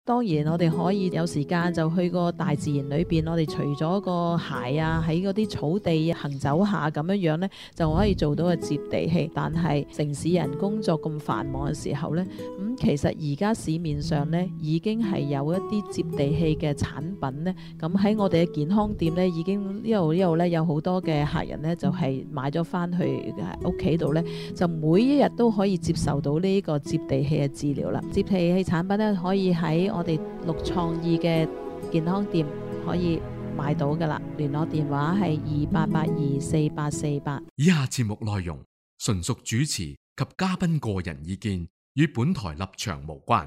當然，我哋可以有時間就去個大自然裏邊，我哋除咗個鞋啊，喺嗰啲草地行走下咁樣呢，就可以做到個接地氣。但係城市人工作咁繁忙嘅時候呢，其實而家市面上呢已經係有一啲接地氣嘅產品呢。咁喺我哋嘅健康店呢，已經一路呢有好多嘅客人呢，就係買咗翻去屋企度呢，就每一日都可以接受到呢個接地氣嘅治療啦。接地氣產品呢，可以喺我哋綠創意嘅健康店可以買到噶啦，聯絡電話係28824848。 以下節目內容純屬主持及嘉賓個人意見，與本台立場無關。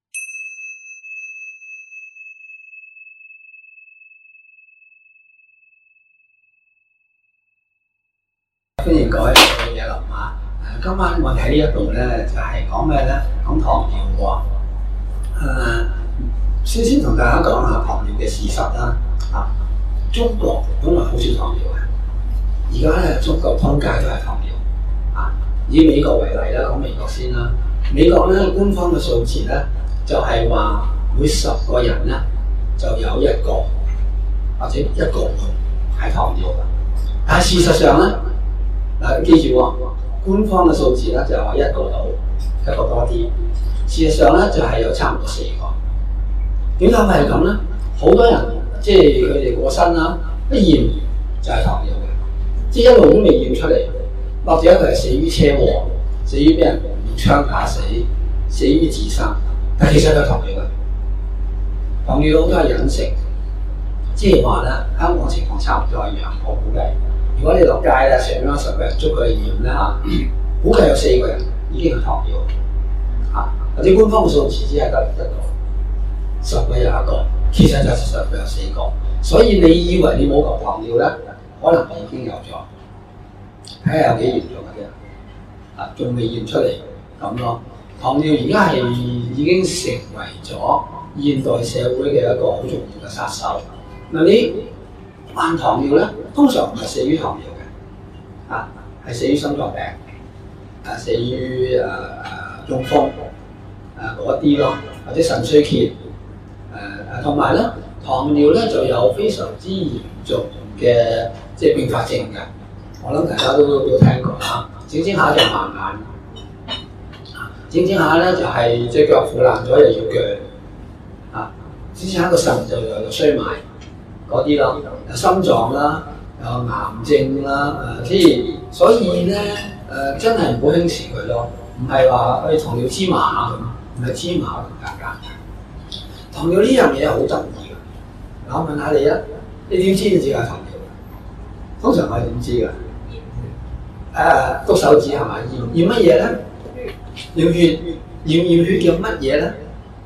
歡迎各位嘅嘢啦嚇！今晚我哋喺呢一度咧，就係講咩咧？講糖尿喎。先同大家講下糖尿嘅事實啦。中國本來好少糖尿嘅，而家咧中國通街都係糖尿。以美國為例啦，講美國先啦。美國咧官方嘅數字咧，就係話每10個人咧就有一個或者一個半係糖尿嘅。但係事實上咧，記住喎，官方嘅數字咧就係話一個到，一個多啲。事實上咧就係有差唔多4個。點解會係咁咧？好多人即係佢哋過身啦，一驗就係糖尿嘅，即係一路都未驗出嚟，或者佢係死於車禍、死於俾人用槍打死、死於自殺，但其實佢係糖尿嘅。糖尿好多係隱性，即係話咧香港情況差唔多一樣，我估計。如果你落街咧，成班10個人捉佢去驗咧估計有4個人已經係糖尿或者官方嘅數字只係得一個，10個有一個，其實就係10個有4個。所以你以為你冇糖尿咧，可能已經有咗，睇下有幾嚴重嘅啫。仲未驗出嚟咁咯。糖尿而家係已經成為咗現代社會嘅一個好重要嘅殺手。嗱，你患糖尿咧，通常唔係死於糖尿嘅，係死於心臟病，死於中風嗰啲咯，或者腎衰竭，同埋咧糖尿咧就有非常之嚴重嘅即係併發症嘅。我諗大家都聽過啦，整下就盲眼，整下咧就係隻腳腐爛咗又要鋸，整下個腎就又衰埋嗰啲咯，心臟啦，有癌症啦，所以咧真係唔好輕視佢咯，唔係話糖尿芝麻咁，唔係芝麻咁簡單。糖尿呢樣嘢好得意嘅，我問下你啊，你點知你自己係糖尿？通常我係點知㗎？篤手指係咪？驗乜嘢咧？驗血，驗血叫乜嘢咧？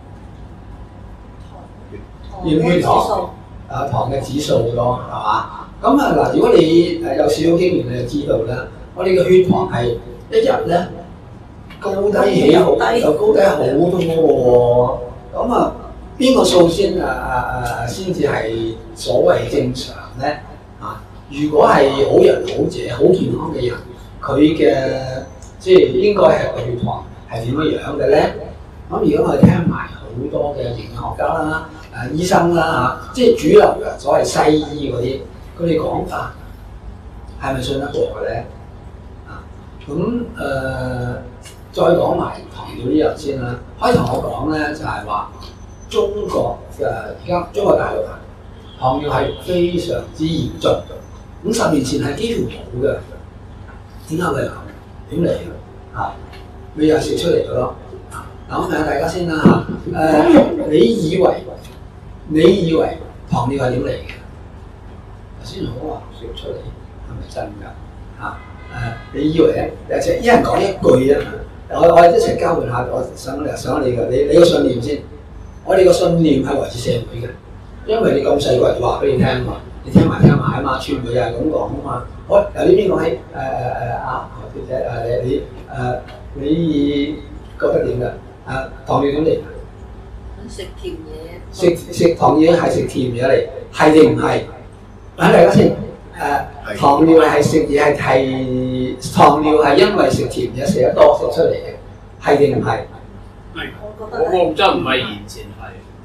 驗血糖。糖嘅指數咯，係嘛？咁嗱，如果你有少少經驗，你就知道啦。我哋嘅血糖係一日咧高低起伏，有高低好多喎。咁邊個數先先至係所謂正常咧？如果係好人好者、好健康嘅人，佢嘅即係應該係個血糖係點樣嘅咧？咁如果我哋聽埋好多嘅營養學家啦、醫生啦即係主流嘅所謂西醫嗰啲，佢哋講法係咪信得過嘅咧？再講埋糖尿呢樣先啦。可以同我講咧，就係話中國而家中國大陸糖尿係非常之嚴重，50年前係幾乎冇嘅。點解會係咁？點嚟嘅？咪又食出嚟咗咯。嗱，我問下大家先啦你以為糖尿係點嚟嘅？頭先我話食出嚟係咪真㗎？你以為咧？一人講一句啊！我哋一齊交換下，我想你嘅，你個信念先。我哋個信念係維持社會嘅，因為你咁細個人話俾你聽嘛，你聽埋啊嘛，傳媒又係咁講啊嘛。好，由呢邊講起你覺得點㗎？糖尿點嚟？ 食甜嘢。 食糖嘢係食甜嘢嚟，係定唔係？揾大家先。糖尿係食嘢係糖尿係因為食甜嘢食得多食出嚟嘅，係定唔係？ 我覺得真唔係完全係。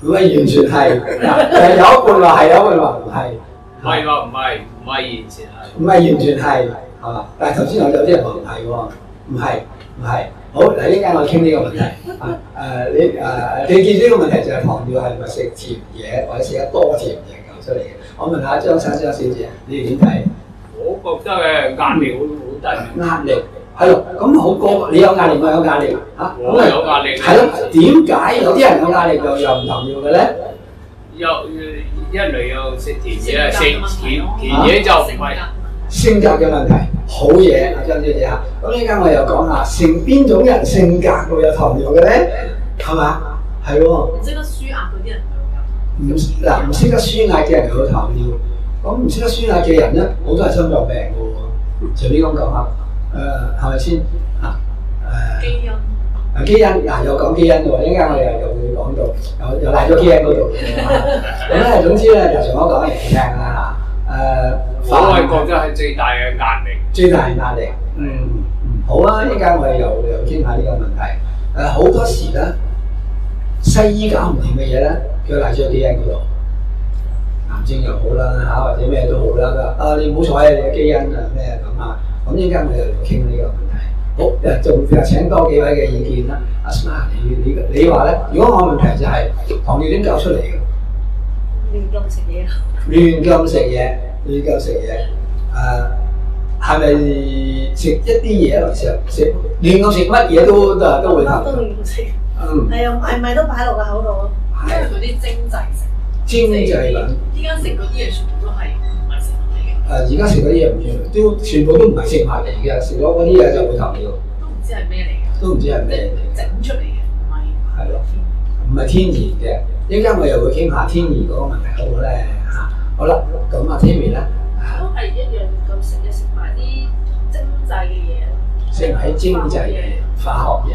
唔係完全係，有一半話係，有一半話唔係。 唔係話唔係完全係。 唔係完全係，係嘛？但係頭先有啲人話唔係喎，唔係。好，嗱，依家我傾呢個問題。你見呢個問題就係糖尿係咪食甜嘢或者食得多甜嘢搞出嚟嘅？我問下張小姐，你哋點睇？ 我覺得嘅壓力好大。 壓力係咯，咁好過你有壓力，我有壓力嚇。 我有壓力。 係咯，點解有啲人有壓力又唔糖尿嘅咧？ 一嚟又食甜嘢，食甜嘢就唔係性格嘅問題。好嘢，阿張小姐嚇。咁依家我又講下，邊種人性格會有糖尿嘅咧？係嘛？係喎。 唔識得舒壓嗰啲人唔識得舒壓嘅人有糖尿。咁唔識得舒壓嘅人咧，好多係心臟病嘅喎。隨便咁講下，係咪先嚇？基因又講基因喎，一陣間我哋又會講到，又賴咗基因嗰度。咁咧，總之咧，就從我講嚟聽啦嚇。 我係覺得係最大嘅壓力。 最大嘅壓力。好啊！一陣間我哋又傾下呢個問題。好多時咧，西醫搞唔掂嘅嘢咧，佢賴咗基因嗰度。癌症又好啦嚇，或者咩都好啦。佢話你唔好彩啊，你嘅基因啊咩咁啊。咁一陣間我哋又傾呢個問題。好，仲請多幾位嘅意見啦。阿 Smart， 你話咧，如果我問題就係糖尿點搞出嚟嘅？ 亂咁食嘢。 亂咁食嘢，係咪食一啲嘢嚟食亂咁食乜嘢都會糖？ 都亂咁食。係啊，咪都擺落個口度咯。因為嗰啲精製食。 精製品。 依家食嗰啲嘢全部都係唔係食物嚟嘅。 而家食嗰啲嘢全部都唔係食物嚟嘅，食咗嗰啲嘢就會糖尿。 都唔知係咩嚟嘅。 都唔知係咩嚟嘅。 整出嚟嘅，唔係。係咯。 唔係天然嘅。一陣間我又會傾下天然嗰個問題好唔好咧嚇？好啦，咁啊 Timmy 咧。 都係一樣咁食嘅，食埋啲精製嘅嘢。 食埋啲精製嘅化學嘢。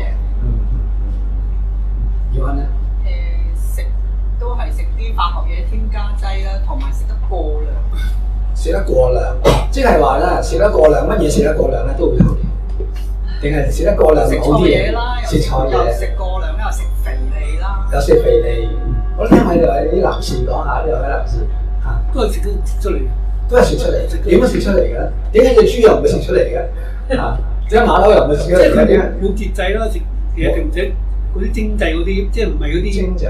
要安咧？ 食都係食啲化學嘢添加劑啦，同埋食得過量。 食得過量，即係話咧，食得過量，乜嘢食得過量咧都會糖尿，定係食得過量好啲嘢啦？食錯嘢， 又食過量，又食肥膩啦。 有食肥膩。我聽下呢位啲男士講下，呢位男士嚇， 都係食出嚟， 都係食出嚟。點樣食出嚟嘅？點解隻豬又唔會食出嚟嘅？嚇，點解馬騮又唔會食出嚟嘅？點解？ 冇節制啦，食嘢定唔食嗰啲精製嗰啲，即係唔係嗰啲精製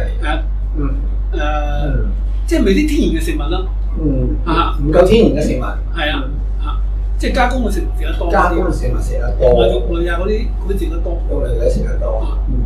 即係唔係啲天然嘅食物啦。 唔夠天然嘅食物。 係啊，即係加工嘅食物食得多。 加工嘅食物食得多。 肉類啊嗰啲食得多。 肉類嗰啲食得多。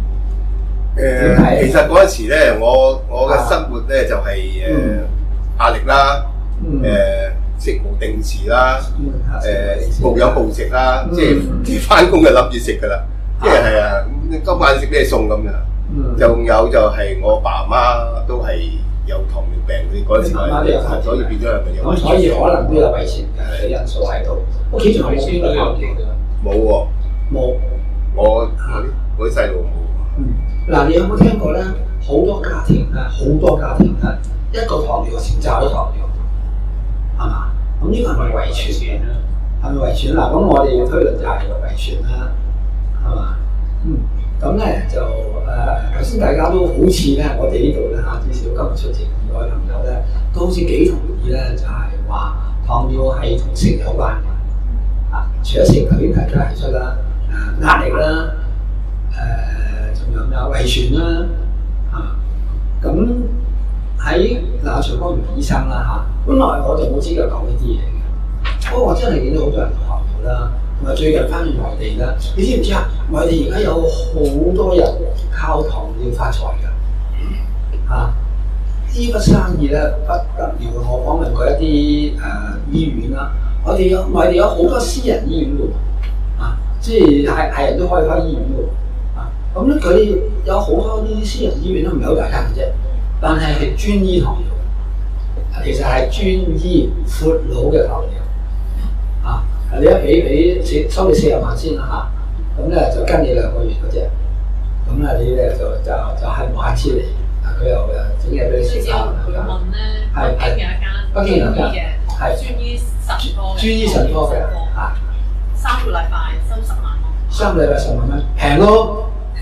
其實嗰陣時咧，我嘅生活咧就係壓力啦，食無定時啦，暴飲暴食啦，即係翻工就諗住食噶啦，即係係啊，今晚食咩餸咁樣。仲有就係我爸媽都係有糖尿病嗰陣時，所以變咗係咪有？ 所以可能都有遺傳嘅因素喺度。屋企仲有冇邊個糖尿嘅？ 冇喎。冇。我啲細路冇。 嗱，你有冇聽過咧？好多家庭咧，一個糖尿成扎都糖尿，係嘛？咁呢個係咪遺傳嘅？係咪遺傳嗱？咁我哋嘅推論就係遺傳啦，係嘛？咁咧就頭先大家都好似咧，我哋呢度咧嚇，至少今日出席咁多位朋友咧，都好似幾同意咧，就係話糖尿係同食有關嘅。除咗食頭先大家提出啦，壓力啦，仲有咩遺傳啦，咁喺徐光源醫生啦嚇，本來我就冇資格講呢啲嘢嘅，不過我真係見到好多人糖尿啦。同埋最近翻去內地啦，你知唔知啊？內地而家有好多人靠糖尿發財㗎，呢筆生意咧不得了。我訪問過一啲醫院啦，內地有好多私人醫院㗎，即係人都可以開醫院㗎，咁咧佢有好多呢啲私人醫院都唔係好大間嘅啫，但係專醫糖尿，其實係專醫闊佬嘅糖尿。你一俾收你40萬先啦嚇，咁咧就跟你2個月嗰隻，咁咧你咧就係無限次嚟，佢又整嘢俾你食啦。 佢問咧， 北京有一間係專醫腎科嘅 3個禮拜收10萬咯。 3個禮拜10萬蚊，平咯，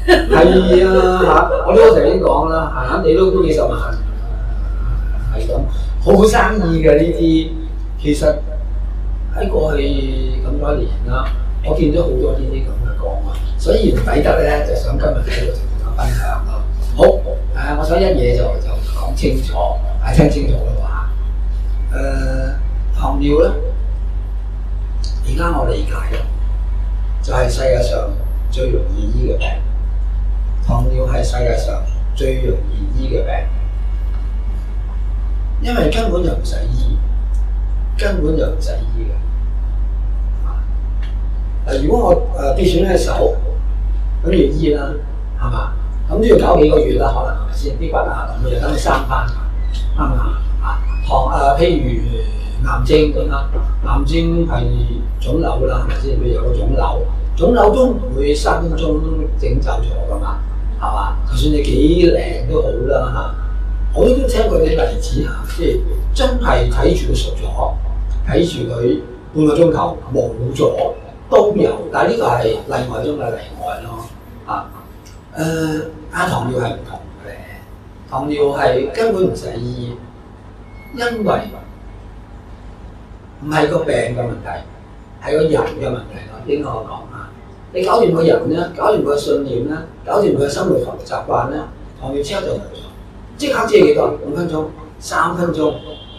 係啊嚇，我都頭先講啦嚇，你都幾十萬係咁，好生意嘅呢啲。其實喺過去咁多年啦，我見咗好多呢啲咁嘅個案，所以唔抵得咧，就想今日喺度同大家分享咯。好我想一嘢就講清楚，聽清楚嘅話，糖尿咧，而家我理解咧，就係世界上最容易醫嘅病。糖尿係世界上最容易醫嘅病，因為根本就唔使醫，根本就唔使醫嘅。如果我跌損隻手，咁要醫啦，係嘛？咁都要搞幾個月啦，可能係咪先？啲骨咁就等佢生翻，啱唔啱？譬如癌症咁啦，癌症係腫瘤啦，係咪先？譬如有個腫瘤，腫瘤都唔會3分鐘整走咗㗎嘛。係嘛？就算你幾靚都好啦嚇，我都聽過啲例子嚇，即係真係睇住佢熟咗，睇住佢半個鐘頭冇咗都有，但係呢個係例外中嘅例外咯嚇。糖尿係唔同嘅，糖尿係根本唔使醫，因為唔係個病嘅問題，係個人嘅問題咯。應該我講嚇。你搞掂個人咧，搞掂佢嘅信念咧，搞掂佢嘅生活習慣咧，糖尿即刻就冇咗，即刻即係幾多？5分鐘、3分鐘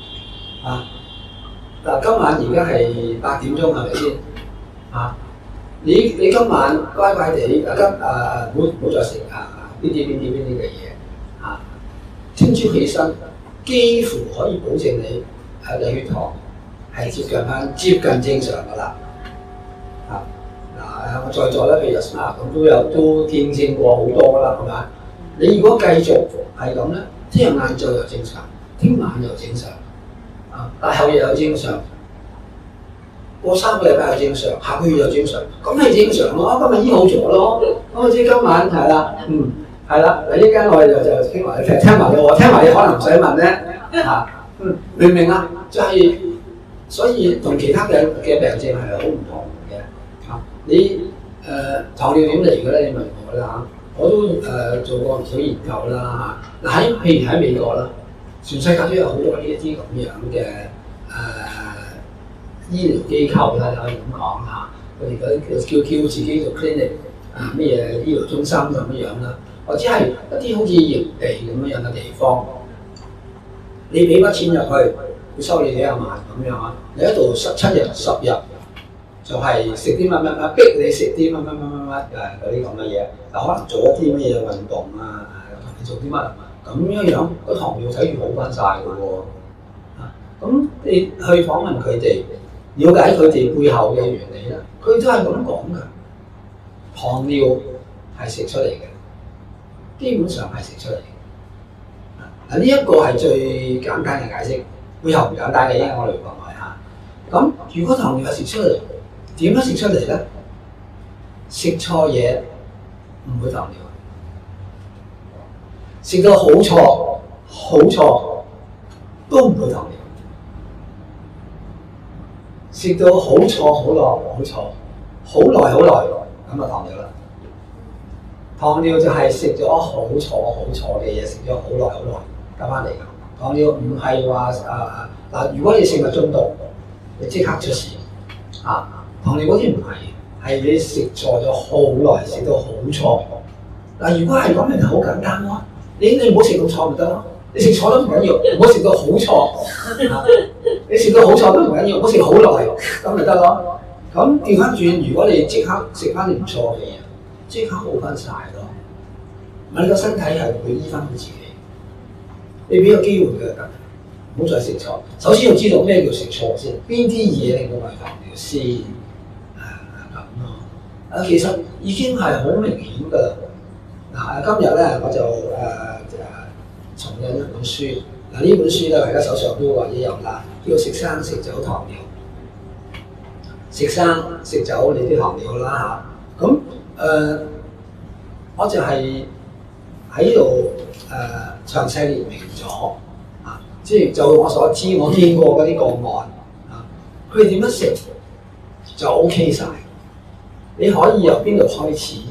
嗱，今晚而家係8點鐘係咪先？你今晚乖乖地，唔好再食邊啲嘅嘢聽朝起身，幾乎可以保證你嘅血糖係接近正常㗎啦。我在座咧，譬如咁都見證過好多啦，係咪？你如果繼續係咁咧，聽日晏晝又正常，聽晚又正常，但後日又正常，過3個禮拜又正常，下個月又正常，咁係正常咯。今日醫好咗咯，咁即係今晚係啦，係啦。嗱，一陣間我哋就聽埋你，聽埋你可能唔使問咧，明唔明啊？就係所以同其他嘅病症係好唔同。你糖尿點嚟嘅咧？你問我啦我都做過唔少研究啦譬如喺美國啦，全世界都有好多呢一啲咁樣嘅醫療機構啦，可以咁講嚇。佢哋嗰啲叫自己做 clinic 咩嘢醫療中心咁樣啦，或者係一啲好似營地咁樣嘅地方，你俾筆錢入去，佢收你幾廿萬咁樣你喺度7日10日。就係食啲乜，逼你食啲乜嗰啲咁嘅嘢，可能做一啲咩嘢運動你做啲乜咁樣，個糖尿睇住好翻晒嘅喎。咁你去訪問佢哋，了解佢哋背後嘅原理咧，佢都係咁講嘅。糖尿係食出嚟嘅，基本上係食出嚟嘅。呢一個係最簡單嘅解釋，背後唔簡單嘅，因為我哋講埋嚇。咁如果糖尿係食出嚟，點樣食出嚟咧？食錯嘢唔會糖尿，食到好錯都唔會糖尿，食到好錯好耐咁就糖尿啦。糖尿就係食咗好錯嘅嘢，食咗好耐加翻嚟㗎。糖尿唔係話如果你食物中毒，你即刻出事糖尿嗰啲唔係，係你食錯咗好耐，食到好錯。如果係咁，就好簡單咯。你唔好食到錯咪得咯。你食錯都唔緊要，唔好食到好錯。你食到好錯都唔緊要，唔好食好耐，咁咪得咯。咁調翻轉，如果你即刻食翻啲唔錯嘅嘢，即刻好翻晒咯。你個身體係會醫翻佢自己。你俾個機會佢得，唔好再食錯。首先要知道咩叫食錯先，邊啲嘢令到我哋糖尿先。其實已經係好明顯㗎啦。今日咧我就重印一本書。呢本書咧大家手上都或者有啦，叫食生食酒糖尿。食生食酒你啲糖尿啦嚇。咁我就係喺度詳細列明咗即係就我所知，我見過嗰啲個案佢哋點樣食就 OK 晒。你可以由邊度開始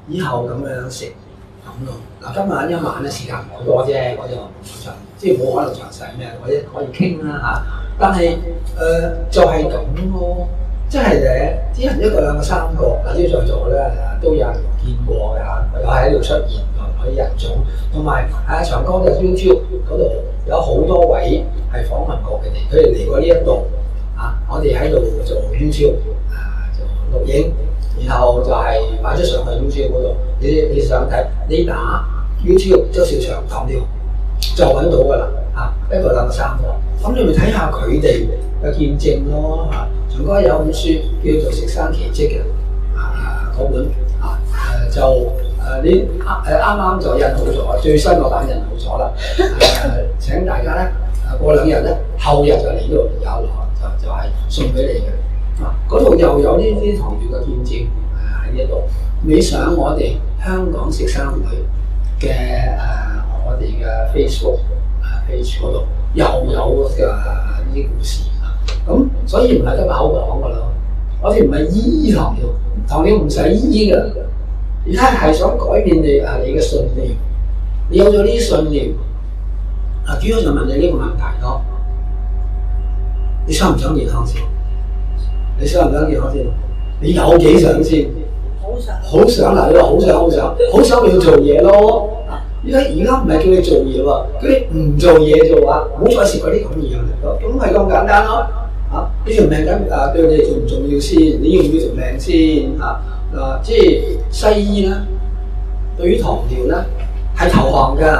以後咁樣食咁咯。嗱，今晚一晚咧時間唔好多啫，我就即係冇可能詳細咩，或者可以傾啦嚇。但係就係咁咯，即係啲人一個兩個三個，嗱呢在座咧都有人見過嘅嚇，又喺度出現嗰啲人種，同埋長江嘅 YouTube 嗰度有好多位係訪問過佢哋嚟過呢一度啊，我哋喺度做 YouTube 做錄影，然後就係擺咗上去 YouTube 嗰度，你想睇，你打 YouTube 周兆祥糖尿就揾到㗎啦嚇，一個兩個三個。咁你咪睇下佢哋嘅見證咯嚇。長哥有本書叫做《食生奇蹟》嘅嗰本就你啱啱就印好咗，最新個版印好咗啦。請大家咧過兩日咧，後日就嚟呢度有攞，就係送俾你嘅。嗰度又有呢啲糖尿嘅見證喺呢度。你上我哋香港食生會嘅我哋嘅 Facebook page 嗰度。又有嘅呢啲故事咁所以唔係得口講噶咯。我哋唔係醫糖尿，糖尿唔使醫㗎。而家係想改變你嘅信念。你有咗呢啲信念，主要就問你呢個問題咯。你想唔想健康先？你想唔想健康先？你有幾想先？好想嗱，你話好想你要做嘢咯。而家唔係叫你做嘢喎，叫你唔做嘢做啊！唔好再食嗰啲咁嘅嘢嚟咯，咁係咁簡單咯。呢條命緊對你重唔重要先？你要唔要條命先？即係西醫咧，對於糖尿咧係投降㗎。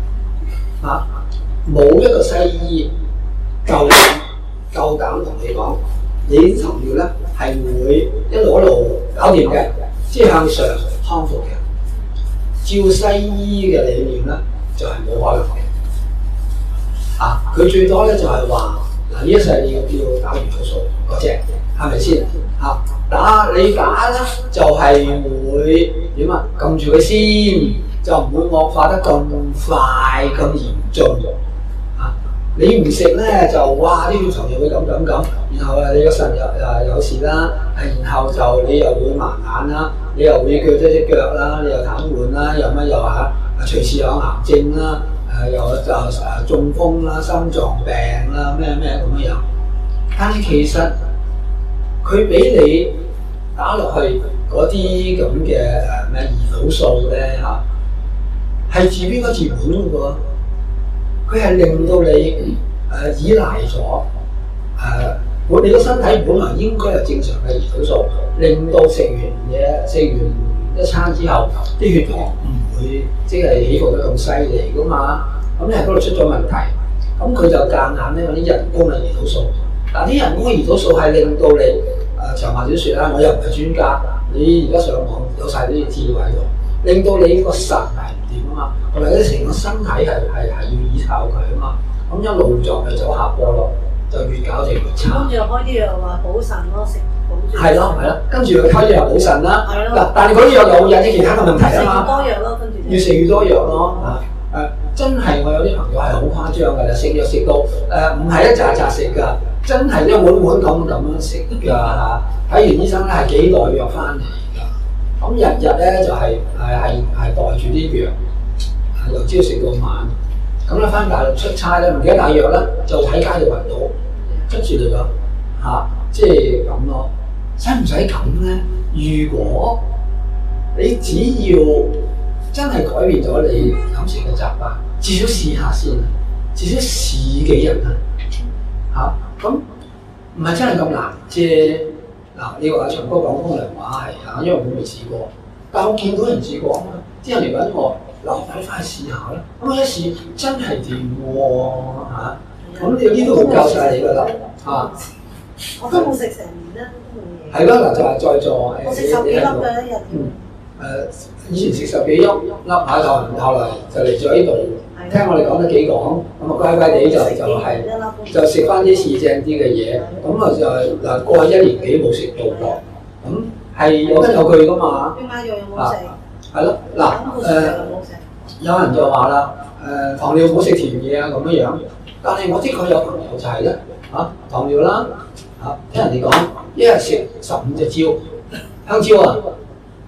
冇一個西醫夠膽同你講，你啲糖尿咧係會一路搞掂嘅，即係向上康復嘅。照西醫嘅理念咧，就係冇可能嘅。佢最多咧就係話呢一世你要打胰島素嗰隻，係咪先？你打咧就係會點啊？撳住佢先，就唔會惡化得咁快咁嚴重。你唔食咧就哇啲血糖又會咁，然後你個腎又有事啦，然後就你又會盲眼啦，你又會腳隻腳啦，你又癱瘓啦，又乜又隨時有癌症啦，又中風啦、心臟病啦，咩咁樣。但係其實佢俾你打落去嗰啲咁嘅咩胰島素咧係治邊個治本嘅喎？佢係令到你依賴咗你個身體本來應該有正常嘅胰島素，令到食完一餐之後啲血糖唔會即係起伏得咁犀利噶嘛。咁你喺嗰度出咗問題，咁佢就夾硬咧揾啲人工嘅胰島素。嗱，啲人工嘅胰島素係令到你長話少説啦，我又唔係專家，你而家上網有晒啲資料喺度，令到你個腎係唔掂啊嘛，同埋你成個身體係要依靠佢啊嘛。咁一路就走下坡咯，就越搞就越差。跟住開啲藥話補腎咯，食補住。係咯，跟住佢開啲藥補腎啦。嗱，但係嗰啲藥又會引起其他嘅問題啊嘛。越多藥咯，跟住。越食越多藥咯。真係我有啲朋友係好誇張㗎啦，食藥食到唔係一扎扎食㗎，真係一碗碗咁樣食㗎嚇。睇完醫生咧係幾耐藥翻嚟㗎。咁日咧就係袋住啲藥，由朝食到晚。咁咧翻大陸出差咧，唔記得帶藥咧，就喺街度揾到，跟住就即係咁咯。使唔使咁咧？如果你只要真係改變咗你飲食嘅習慣，至少試下先，至少試幾日啊！咁唔係真係咁難啫。你話長哥講風涼話係因為我未試過，但我見到人試過啊嘛，啲人嚟揾我。快翻去試下啦！咁我一試真係掂喎咁你呢都好教晒你㗎啦我都冇食成年啦，都冇嘢。 係咯，嗱就係在座我食10幾粒嘅一日。 以前食10幾粒後來就嚟咗呢度，聽我哋講得幾講，咁乖乖地就食翻啲市正啲嘅嘢，咁就過去1年幾冇食到過，咁係有根有據㗎嘛。邊買藥有冇食？係咯，有人就話啦，糖尿唔好食甜嘢咁樣，但係我的確有朋友就係咧糖尿啦聽人哋講一日食15隻蕉香蕉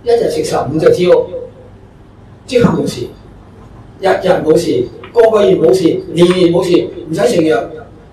一日食15隻蕉，即刻冇事，日日冇事，個月冇事，年年冇事，唔使食藥。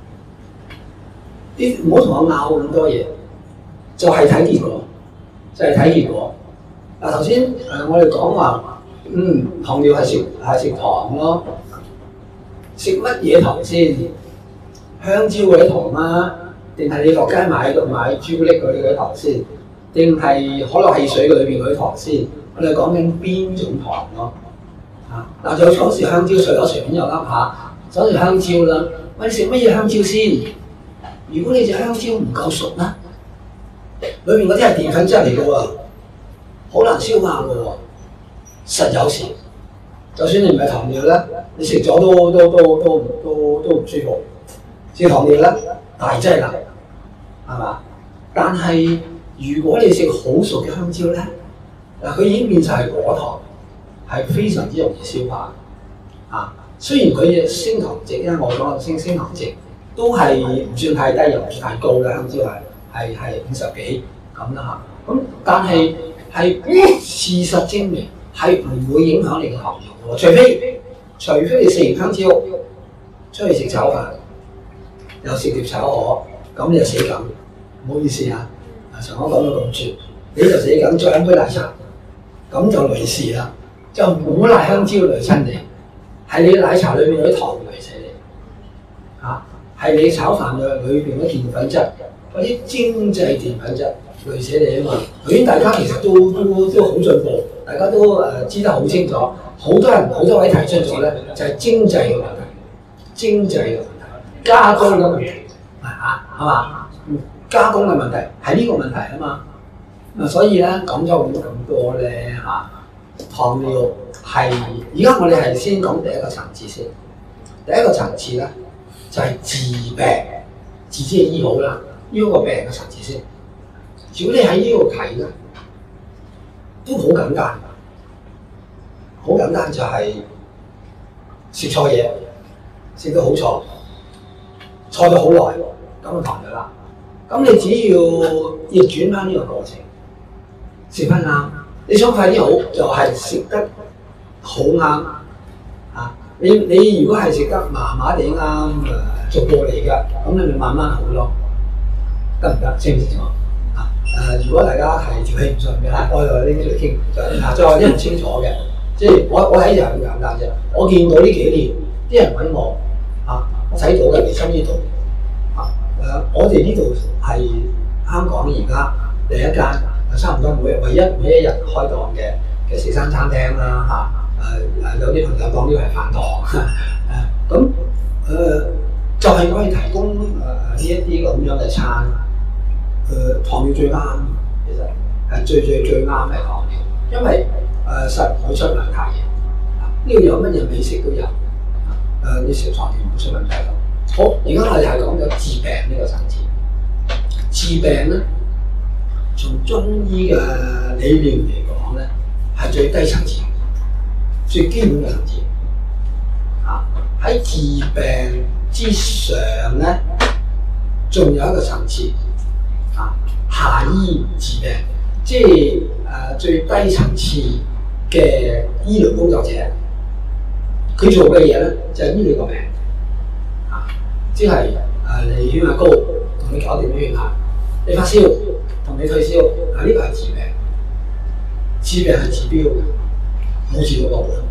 唔好同我拗咁多嘢，就係睇結果，就係睇結果。嗱頭先我哋講話，糖尿係食糖咯，食乜嘢糖先？香蕉嗰啲糖啊，定係你落街買朱古力嗰啲糖先？定係可樂汽水裏邊嗰啲糖先？我哋講緊邊種糖咯？嗱，仲有嗰時香蕉碎咗隨便又噏下，嗰時香蕉啦，喂，你食乜嘢香蕉先？如果你隻香蕉唔夠熟啦，裏面嗰啲係澱粉質嚟嘅喎，好難消化嘅喎，實有事。就算你唔係糖尿咧，你食咗都唔舒服。食糖尿咧大劑啦，係嘛？但係如果你食好熟嘅香蕉咧，嗱佢已經變晒係果糖，係非常之容易消化。雖然佢嘅升糖值咧，我講嘅升糖值。都係唔算太低，又唔算太高啦。香蕉係50幾咁啦嚇。咁但係事實證明係唔會影響你嘅糖尿嘅喎，除非你食完香蕉出去食炒飯，又食碟炒河，咁你就死梗。唔好意思啊，常講到咁絕，你就死梗，再飲杯奶茶，咁就累事啦。就唔好賴香蕉累親你，係你奶茶裏面嗰啲糖累死你嚇。係你炒飯嘅裏邊嗰澱粉質，嗰啲精製澱粉質累死你啊嘛！頭先大家其實都好進步，大家都知得好清楚。好多位提出咗咧，就係精製嘅問題，加工嘅問題，係嘛？加工嘅問題係呢個問題啊嘛。所以咧講咗咁多咧嚇，糖尿係而家我哋係先講第一個層次先，第一個層次咧。就係治病，治即係醫好啦，醫好個病嘅層次先。如果你喺呢度睇咧，都好簡單，好簡單就係食錯嘢，食到好錯咗好耐，咁就糖尿啦。咁你只要逆轉翻呢個過程，食翻啱。你想快啲好，就係食得好啱。你如果係食得麻麻地啱逐步嚟㗎，咁你咪慢慢好咯，得唔得？清唔清楚？如果大家係條氣唔順嘅，我就拎出嚟傾，再話啲唔清楚嘅，即係我睇就係咁簡單啫。我見到呢幾年啲人揾我我睇到嘅，你心呢度我哋呢度係香港而家第一間，差唔多每一日開檔嘅食山餐廳啦有啲朋友講呢個係飯堂就係可以提供呢一啲咁樣嘅餐。糖尿最啱，其實係最啱係糖尿，因為實唔會出問題嘅。呢度有乜嘢美食都有，你食糖尿唔會出問題咯。好，而家我哋係講咗治病呢個層次。治病咧，從中醫嘅理念嚟講咧，係最低層次。最基本嘅層次，喺治病之上咧，仲有一個層次，下醫治病，即係最低層次嘅醫療工作者，佢做嘅嘢咧就係醫你個病，即係你血壓高，同你搞掂啲血壓；你發燒，同你退燒，呢個係治病。治病係治標嘅。冇治到個本，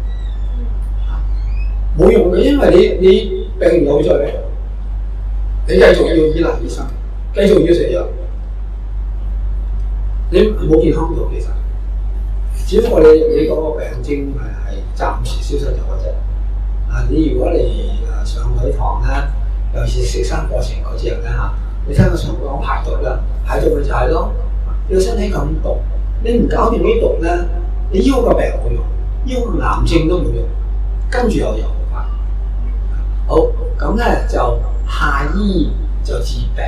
冇用嘅，因為你病唔好再病，你繼續要依賴醫生，繼續要食藥，你冇健康到其實，只不過你嗰個病徵係暫時消失咗嘅啫。你如果你上嗰啲堂咧，尤其是食生課程嗰啲人咧你聽個上講排毒啦，排毒咪就係咯，你個身體咁毒，你唔搞掂啲毒咧，你醫好個病冇用。醫好癌症都冇用，跟住又有好快。好，咁咧就下醫就治病。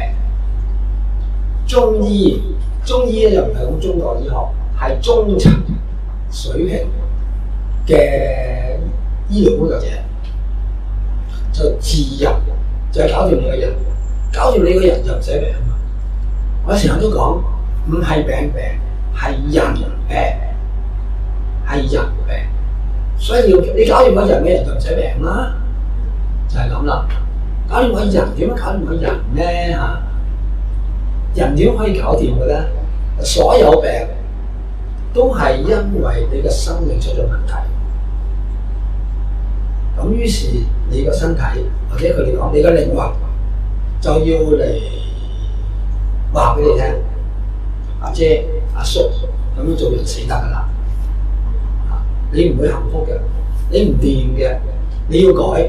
中醫咧又唔係講中國醫學，係中層水平嘅醫療工作者，就治人，就係搞掂你個人，搞掂你個人就唔使病啊嘛。我成日都講，唔係病，係人病。 係人病，所以你搞掂個人嘅人就唔使病啦，就係咁啦。搞掂個人點樣搞掂個人咧嚇？人點可以搞掂嘅咧？所有病都係因為你嘅生命出咗問題。咁於是你個身體或者佢哋講，你個靈魂就要嚟話俾你聽，阿姐阿叔咁樣做人死得㗎啦，你唔會幸福嘅，你唔掂嘅，你要改。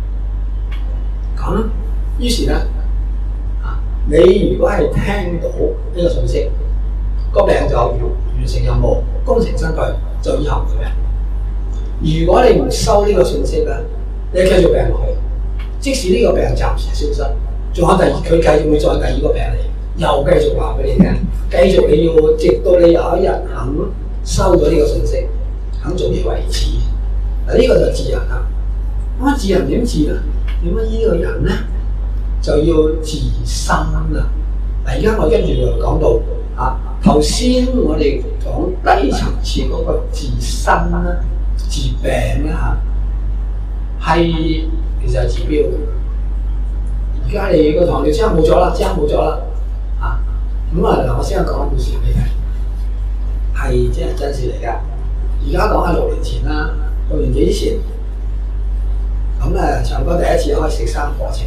咁於是咧，你如果係聽到呢個信息，個病就要完成任務，功成身退，就以後唔會病。如果你唔收呢個信息咧，你繼續病落去，即使呢個病暫時消失，仲有佢繼續會再第二個病嚟，又繼續話俾你聽，繼續你要直到你有一日肯收咗呢個信息，肯做嘢為止。嗱，呢個就治人啦。咁啊，治人點治咧？點解呢個人咧就要治心啦？嗱，而家我跟住就講到啊，頭先我哋講低層次嗰個治身啦。治病咧嚇，係其實係治標嘅。而家你個糖尿即刻冇咗啦，嚇！咁啊嗱，我先講個故事俾你聽，係真事嚟㗎。而家講下6年前啦，6年幾之前，咁咧長哥第一次開食生課程，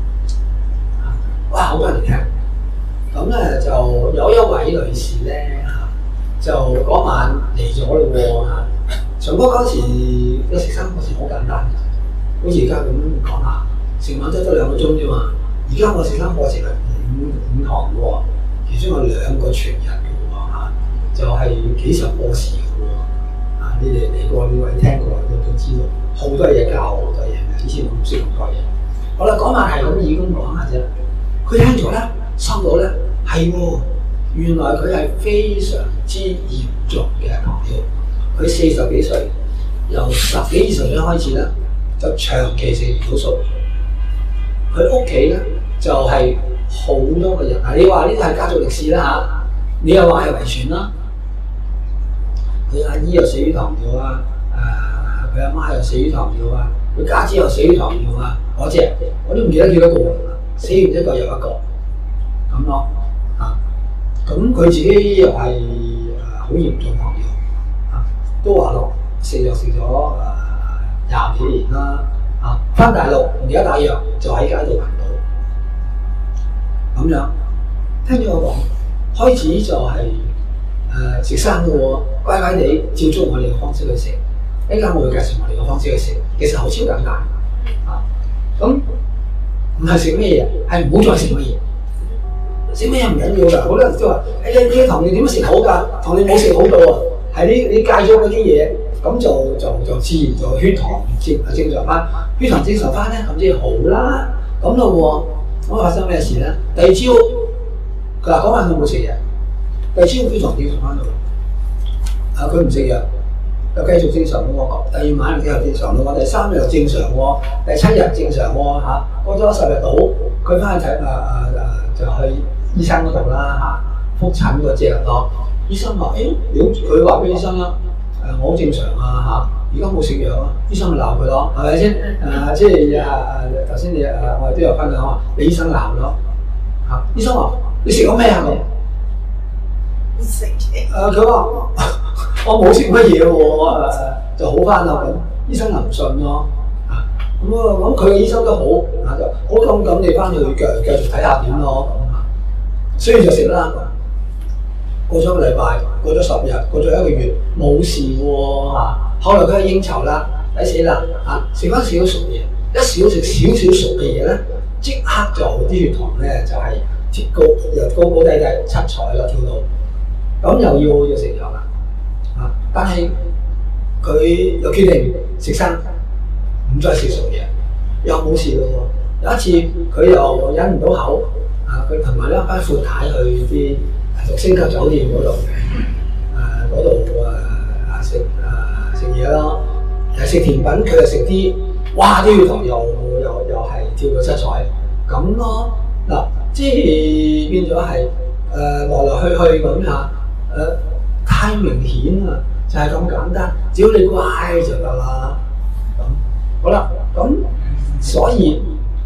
哇！好多人聽。咁咧就有一位女士咧嚇，就嗰晚嚟咗咯喎嚇。長哥嗰時個食生課程好簡單，好似而家咁講下，成晚得2個鐘啫嘛。而家我食生課程係五堂嘅喎，其中有2個全日嘅喎嚇，就係幾十個時嘅喎。啊，你哋嚟過呢位聽過都知道，好多嘢教，好多嘢嘅。以前我唔識咁多嘢。好啦，嗰晚係咁以咁講下啫。佢聽咗咧，收到咧，係喎，原來佢係非常之嚴重嘅糖尿。佢40幾歲，由10幾20歲開始咧，就長期食唔到素。佢屋企咧就係好多個人，你話呢啲係家族歷史啦嚇，你又話係遺傳啦。佢阿姨又死於糖尿啊，佢阿媽又死於糖尿啊，佢家姐又死於糖尿啊，我都唔記得幾多個喎，死完一個又一個，咁咯嚇。咁佢自己又係好嚴重糖尿。都話咯，食藥食咗20幾年啦，翻大陸而家打藥就喺街度聞到，咁樣聽咗我講，開始就係食生嘅喎，乖乖地照足我哋嘅方式去食。一陣間我會介紹我哋嘅方式去食，其實好超簡單咁唔係食咩嘢，係唔好再食乜嘢。食咩嘢唔緊要㗎，好多人都話：你糖尿點樣食好㗎？糖尿冇食好到啊！係你戒咗嗰啲嘢，咁就自然就血糖正常翻，血糖正常翻咧，咁即係好啦。咁咯喎，咁發生咩事咧？第二朝佢話嗰晚佢冇食嘢，第二朝血糖正常翻到，佢唔食藥，又繼續正常喎。第二晚又正常喎，第3日又正常喎，第7日正常喎嚇。過咗10日到，佢翻去睇就去醫生嗰度啦嚇，覆診嗰隻咯。醫生話：佢話俾醫生啦，我好正常啊嚇，而家冇食藥啊。醫生咪鬧佢咯，係咪先？即係頭先我哋都有分享話，俾醫生鬧咯嚇。醫生話：你食咗咩啊？咁食嘢。佢話：我冇食乜嘢喎，就好翻啦咁。醫生又唔信咯嚇。咁佢嘅醫生都好就好咁你翻去繼續睇下點咯咁。所以就食啦。過咗個禮拜，過咗10日，過咗1個月，冇事喎嚇。後來佢去應酬啦，抵死啦嚇，食翻少少熟嘢，一少食少少熟嘅嘢咧，即刻就啲血糖咧就係貼高，又高低七彩咯跳到，咁又要食藥啦嚇。但係佢又決定食生，唔再食熟嘢，又冇事咯喎。有一次佢又忍唔到口佢同埋呢班闊太去啲6星級酒店嗰度，食嘢咯，食甜品佢又食啲，哇啲血糖又係跳到7彩咁咯。嗱，即係變咗係來來去去咁嚇，太明顯啦。 就係咁簡單，只要你乖就得啦。咁好啦，咁所以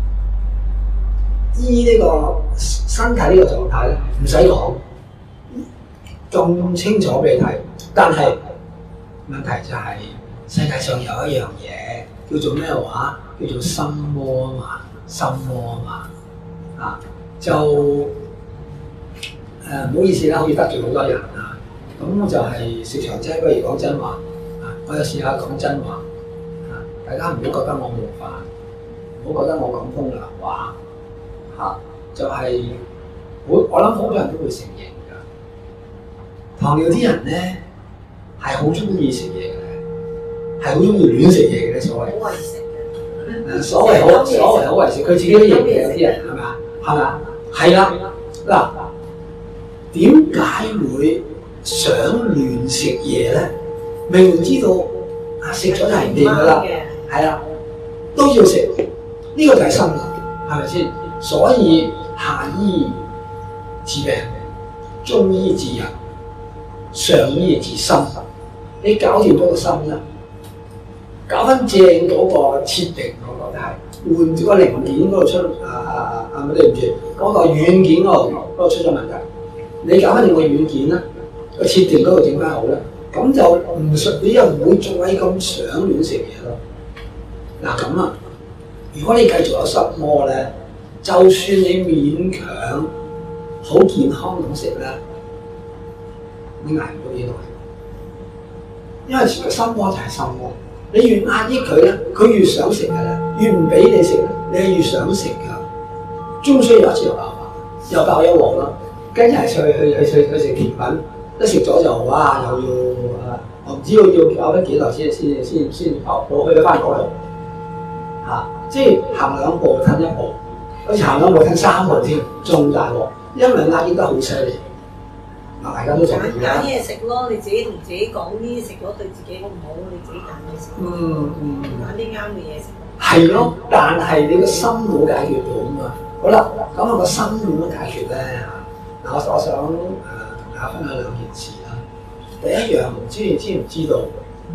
醫呢個身體呢個狀態咧，唔使講咁清楚俾你睇。但係問題就係、世界上有一樣嘢叫做咩話？叫做心魔啊嘛，心魔啊嘛，啊就唔好意思啦，好似得罪好多人啊。咁就係食長車不如講真話啊！我又試下講真話啊！大家唔好覺得我冒犯，唔好覺得我講風涼話嚇，就係、我諗好多人都會承認㗎。糖尿啲人咧係好中意食嘢嘅，係好中意亂食嘢嘅咧，所謂好為食嘅， 所謂好為食，佢自己都認嘅有啲人係咪啊？係咪啊？係啦，嗱，點解會想亂食嘢咧？明明知道啊食咗就係唔掂㗎啦，係啦，都要食，呢、個就係心啦，係咪先？所以下醫治病，中醫治人，上醫治心。你搞掂咗個心啦，搞翻正嗰個設定，我覺得係換咗個零件嗰度出對唔住，嗰個軟件嗰度出咗問題。你搞翻掂個軟件啦，個設定嗰度整翻好啦，咁就你又唔會再咁想亂食嘢咯。嗱咁啊，如果你繼續有濕魔咧，就算你勉強好健康咁食咧，你捱唔到幾耐。因為個心魔就係心魔，你越壓抑佢咧，佢越想食嘅咧，越唔俾你食咧，你係越想食㗎。終須有一次又爆發，又爆一鑊啦。跟住係去食甜品，一食咗就哇又要我唔知要搞得幾耐先爆，我去得翻嗰度嚇，即係行兩步褪一步，好似行兩步褪三步添，仲大鑊，因為壓抑得好犀利。嗱，大家都做唔到啦。 揀嘢食咯，你自己同自己講呢啲食咗對自己好唔好，你自己揀嘢食。揀啲啱嘅嘢食。係咯，但係你個心冇解決到啊嘛。好啦，咁我個心點樣解決咧？嗱，我想同大家分享兩件事啦。第一樣，唔知你知唔知道？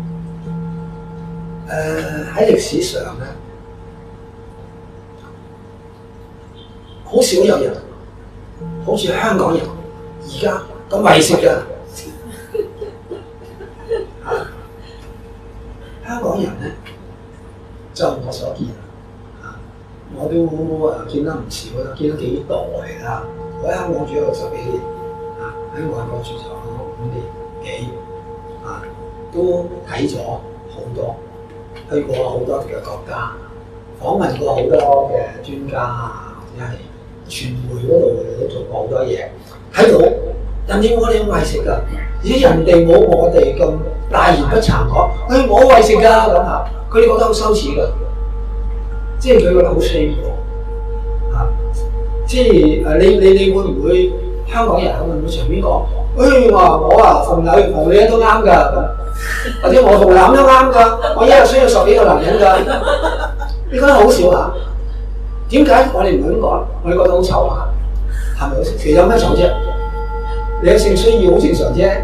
喺歷史上咧，好少有人好似香港人而家咁為食㗎。香港人咧，就我所見我都見得唔少啦，見咗幾代啦。我喺香港住咗60幾年，喺外國住咗5年幾，都睇咗好多，去過好多嘅國家，訪問過好多嘅專家或者係傳媒嗰度都做過好多嘢，睇到人哋我哋好為食㗎，而且人哋冇我哋咁大言不慚講，我為食㗎咁嚇，佢哋覺得好羞恥㗎。即係佢覺得好 shame 喎，即係你會唔會香港人會唔會隨便講？我逢你都啱㗎，或者我逢男都啱㗎，我一日需要10幾個男人㗎，你覺得好少嚇？點解我哋唔會咁講？我哋覺得好醜嚇，係咪？其實有咩醜啫？你有性需要好正常啫。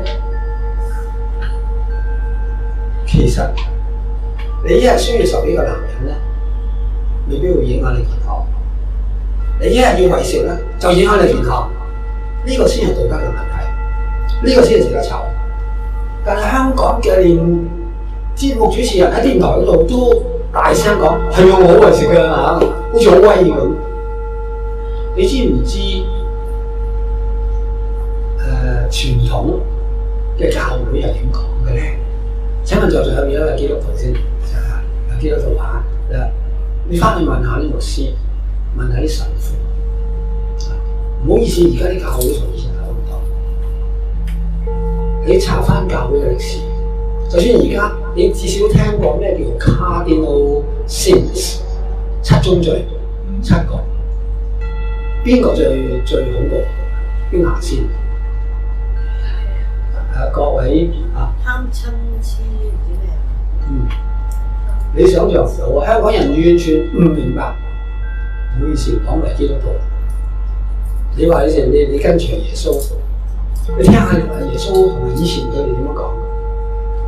其實你一日需要10幾個男人咧，未必會影響你健康。你一日要為食咧，就影響你健康。呢個先係道德嘅問題，呢個先係值得醜。但係香港嘅連節目主持人喺電台嗰度都大聲講係我好為食㗎嚇，好似好威咁。你知唔知傳統嘅教會係點講嘅咧？請問在座有幾多位基督徒先？有基督徒嚇？你翻去問下啲牧師，問下啲神父。唔好意思，而家啲教會同以前係好唔同。你查翻教會嘅歷史，就算而家你至少聽過咩叫 Cardinal Sins 7宗罪，7個，邊個最恐怖？邊行先？各位貪親痴唔知咩？ 你想象唔到啊！香港人完全唔明白。唔好意思，講嚟基督徒。你話你跟住耶穌，你聽下耶穌同埋以前佢哋點樣講。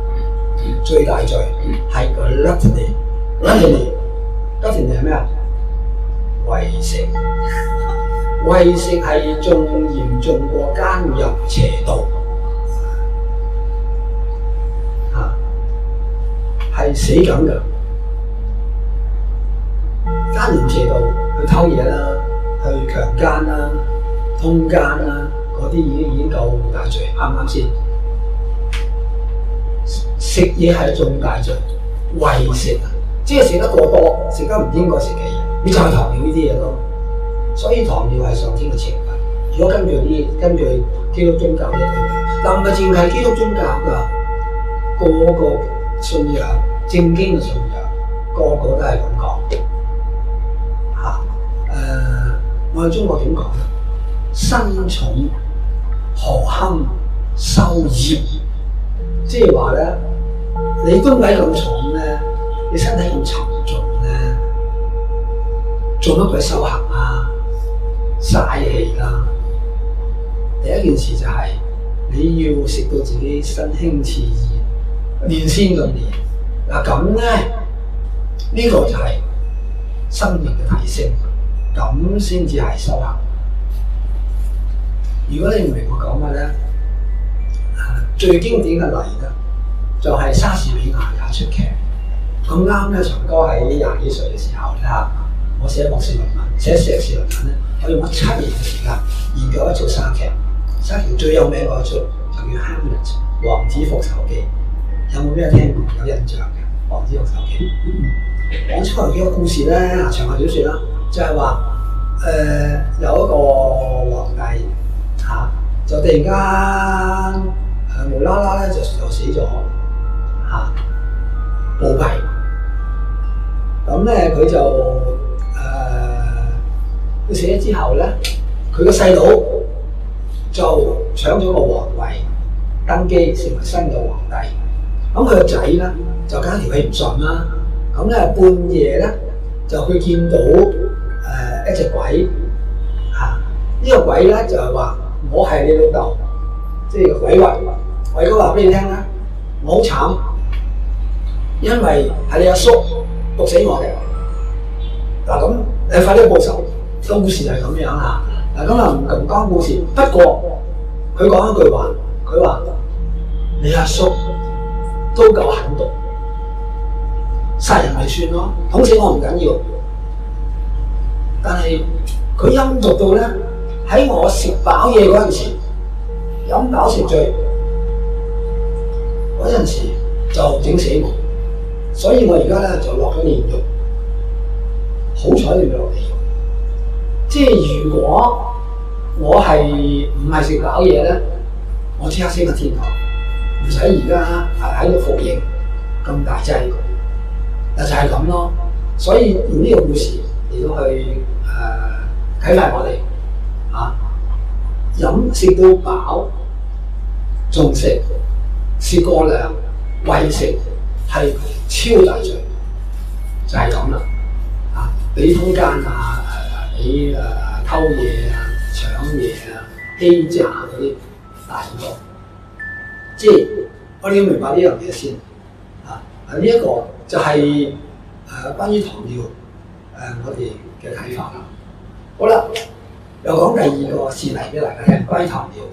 最大罪係 gluttony 係咩啊？為食，為食係仲嚴重過奸淫邪道，係死梗㗎。奸淫邪道去偷嘢啦，去強姦啦、通姦啦，嗰啲已經夠大罪，啱唔啱先？食嘢係重大罪，為食啊，即係食得過多，食得唔應該食嘅嘢，你就係糖尿呢啲嘢咯。所以糖尿係上天嘅懲罰。如果根據基督宗教嘅，但唔係淨係基督宗教㗎，個個信仰正經嘅信仰，個個都係咁講嚇。我哋中國點講咧？身重何堪修業，即係話咧，你噸位咁重咧，你身體咁沉重咧，做乜鬼修行啊？嘥氣啦！第一件事就係、你要食到自己身輕似燕，練先咁練。嗱咁咧，呢個就係生命嘅提升，咁先至係修行。如果你唔明我講乜咧，最經典嘅例咧，就係莎士比亞有一出劇。咁啱咧，長哥喺20幾歲嘅時候咧嚇，我寫博士論文，寫碩士論文咧，我用咗7年嘅時間研究一套莎劇。莎劇最有名嗰一出就叫《Hamlet》王子復仇記。有冇咩聽過有印象嘅《王子復仇記》？講出嚟幾個故事咧，長話小説啦，就係話有一個皇帝嚇，就突然間無啦啦咧就死咗嚇，暴斃。咁咧佢就佢死咗之後咧，佢個細佬就搶咗個皇位，登基成為新嘅皇帝。咁佢個仔咧就梗係條氣唔順啦。咁咧半夜咧就佢見到一隻鬼嚇，呢個鬼咧就係話我係你老豆，即係個鬼魂。鬼哥話俾你聽啦，我好慘，因為係你阿叔毒死我嘅。嗱咁你快啲報仇。個故事就係咁樣嚇。嗱咁啊唔講故事，不過佢講一句話，佢話你阿叔都夠狠毒，殺人咪算咯，捅死我唔緊要。但係佢陰毒到咧，喺我食飽嘢嗰陣時，飲飽食醉嗰陣時就整死我，所以我而家咧就落咗煉獄。好彩你未落地獄。即係如果我係唔係食飽嘢咧，我即刻升個天堂，唔使而家喺度服刑咁大劑。就係咁咯。所以用呢個故事嚟到去啟發我哋飲食到飽仲食過量，為食係超大罪，就係咁啦。俾通姦啊！俾偷嘢啊、搶嘢啊、欺詐嗰啲大好多，即係我哋要明白呢樣嘢先。呢一個就係關於糖尿我哋嘅睇法啦。好啦，又講第二個事例俾大家聽，關於糖尿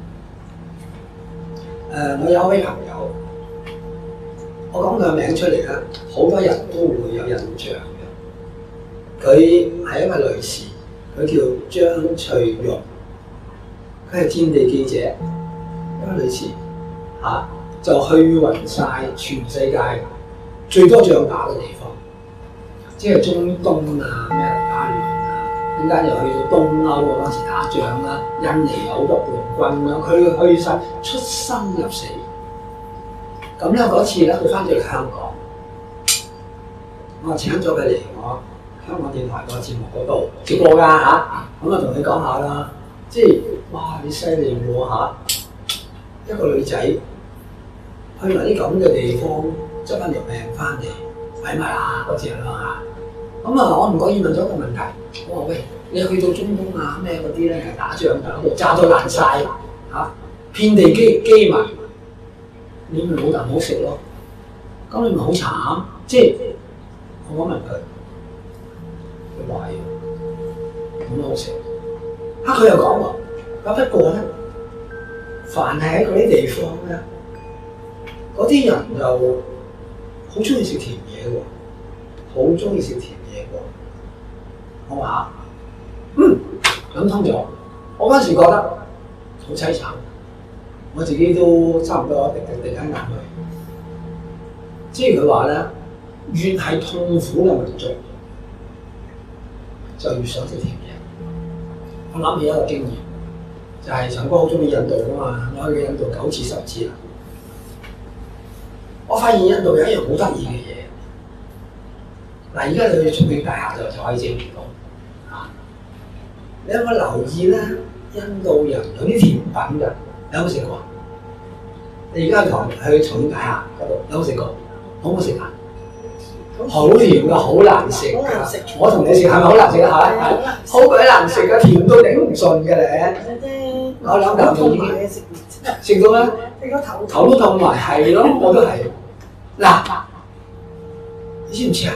嘅。我有一位朋友，我講佢個名出嚟咧，好多人都會有印象。佢係一位女士，佢叫張翠玉，佢係戰地記者，一位女士就去勻晒全世界最多仗打嘅地方，即係中東啊、咩黎巴嫩啊，點解又去到東歐嗰陣時打仗啦？印尼有好多叛軍啦，佢去晒出生入死。咁咧嗰次咧，佢翻咗嚟香港，我請咗佢嚟我香港電台個節目嗰度直播㗎嚇，咁啊同你講下啦，即係哇你犀利喎一個女仔去埋啲咁嘅地方執翻條命翻嚟，係咪啊嗰次啦嚇？咁啊我唔覺意問咗個問題，我話喂你去到中東啊咩嗰啲咧係打仗㗎，度炸到爛晒，遍地饑民，你咪冇啖好食咯。 咁你咪好慘。即係我問佢，佢話冇乜好食。佢又講喎，不過咧，凡係喺嗰啲地方咧，嗰啲人就好中意食甜嘢喎，好中意食甜嘢喎。我話諗通咗。我嗰陣時覺得好凄慘，我自己都差唔多滴緊眼淚。即係佢話咧，越係痛苦嘅民族，就越想食甜嘢。我諗起一個經驗，就係陳哥好中意印度㗎嘛，我去印度9次10次啦。我發現印度有一樣好得意嘅嘢。嗱，而家你去重慶大廈就可以整唔到啊！你有冇留意咧？印度人有啲甜品㗎，你有冇食過？你而家去重慶大廈嗰度有冇食過？好唔好食啊？好甜㗎，好難食㗎。我同你食係咪好難食啊？嚇，好鬼難食㗎，甜到頂唔順嘅咧。我兩啖就已經食到咧，頭都痛埋，係咯，我都係。嗱，你知唔知啊？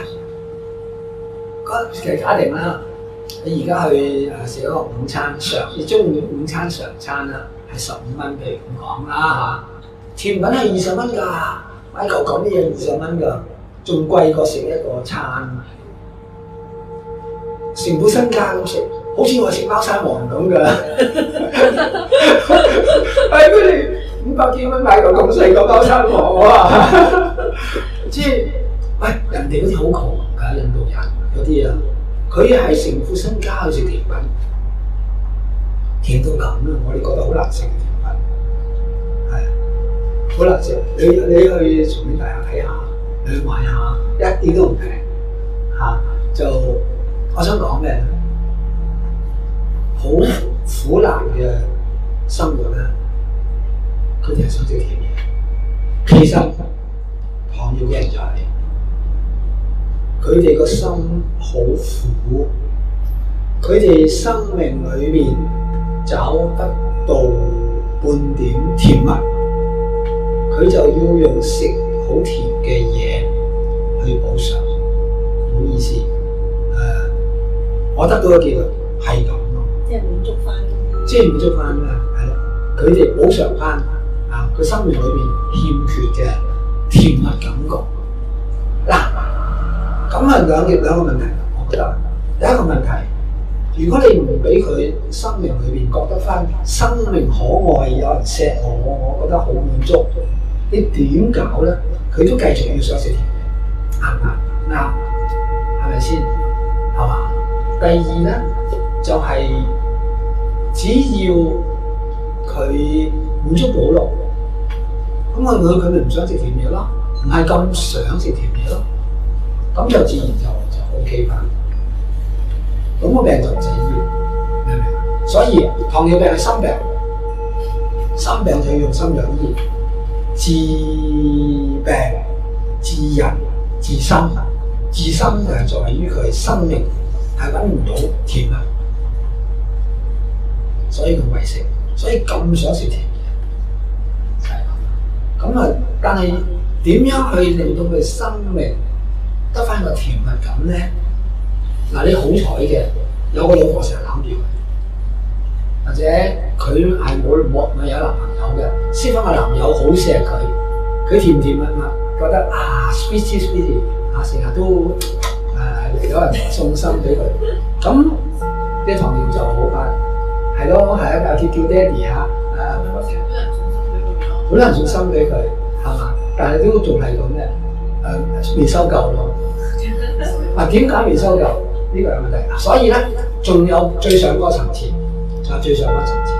其實假定啦，你而家去食一個午餐你中午午餐常餐啦，係15蚊，譬如咁講啦嚇。甜品係20蚊㗎，買嚿咁嘅嘢20蚊㗎，仲貴過食一個餐，成副身家咁食，好似我食貓山王咁㗎。佢哋500幾蚊買嚿咁細個貓山王啊！即係喂，人哋嗰啲好窮㗎，印度人嗰啲啊，佢係成副身家去食甜品，甜到咁啦，我哋覺得好難食嘅甜品，係好難食。你去重慶大廈睇下，你去買下，一啲都唔平嚇。就我想講咩咧？好苦難嘅生活咧，佢哋係想食甜嘢。其實糖尿嘅人就係佢哋個心好苦，佢哋生命裏面找不到半點甜蜜，佢就要用食好甜嘅嘢去補償。唔好意思，我得到嘅結論係咁咯， 即係滿足翻， 即係滿足翻啦，係啦，佢哋補償翻佢生命裏面欠缺嘅甜蜜感覺。嗱，咁係兩個問題，我覺得第一個問題，如果你唔俾佢生命裏面覺得翻生命可愛，有人錫我覺得好滿足，你點搞咧？佢都繼續要想食甜嘢，啱唔啱？啱，係咪先？係嘛？第二咧，就係只要佢滿足到咯，咁佢咪唔想食甜嘢咯，唔係咁想食甜嘢咯，咁就自然就 OK 翻。咁個病就唔使醫，明唔明？所以糖尿病係心病，心病就要用心藥醫，治病、治人、治心。治心就係在於佢生命係揾唔到甜啊，所以佢為食，所以咁想食甜嘢，係咁啊！但係點樣去令到佢生命得翻個甜蜜感咧？嗱，你好彩嘅，有個老婆成日攬住佢，或者佢係冇有男朋友嘅，識翻個男友好錫佢，佢甜甜蜜蜜，覺得sweet 成日都有人送心俾佢，咁啲糖尿就好快，係咯，係啊，叫爹哋啊，好多人送心俾佢，係嘛？但係都仲係咁嘅，未收夠咯。點解未收夠？呢個有問題。所以咧，仲有最上個層次，最上個層次。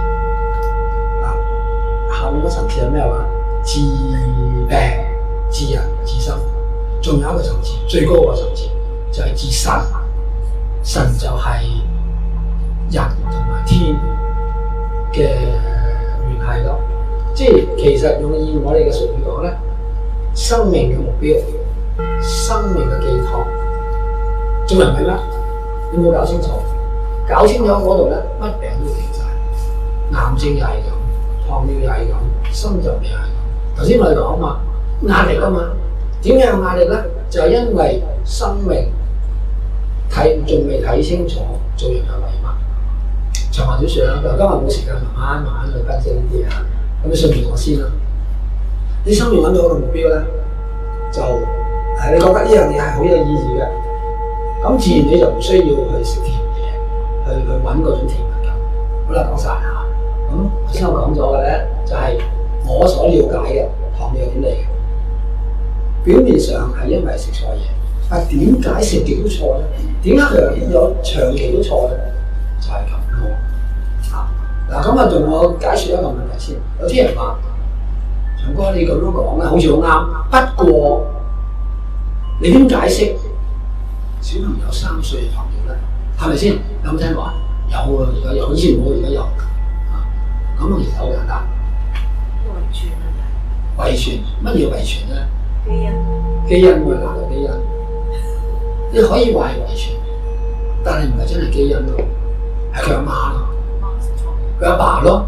下面嗰層次係咩話？治病、治人、治心。仲有一個層次，最高個層次就係治神。神就係人同埋天嘅聯繫咯。即係其實用以我哋嘅術語講咧，生命嘅目標、生命嘅寄託，做人係咩？你冇搞清楚，搞清楚嗰度咧，乜病都停晒，癌症又係咁，糖尿又係咁，心臟又係咁。頭先我哋講嘛，壓力啊嘛。 點解有壓力咧？就係因為生命仲未睇清楚做人係為乜。長話短説啦，今日冇時間慢慢去分析呢啲嘢。咁你順住我先啦。你生命揾到一個目標咧，就你覺得呢樣嘢係好有意義嘅，咁自然你就唔需要去食甜嘢，去揾嗰種甜品㗎。好啦，講晒嚇。咁頭先我講咗嘅咧，就係我所了解嘅糖尿點嚟嘅。表面上係因為食錯嘢，但係點解食極都錯咧？點解佢有長期都錯咧？就係咁咯。嗱，咁啊，同我解説一個問題先。有啲人話：長哥，你咁樣講咧，好似好啱。不過你點解釋小朋友3歲嘅糖尿咧？係咪先？有冇聽過啊？有啊，而家有，以前冇，而家有。咁啊，其實好簡單。遺傳啊！遺傳乜嘢遺傳咧？基因會拿到基因。你可以話係遺傳，但係唔係真係基因咯，係佢阿媽咯，佢阿爸咯，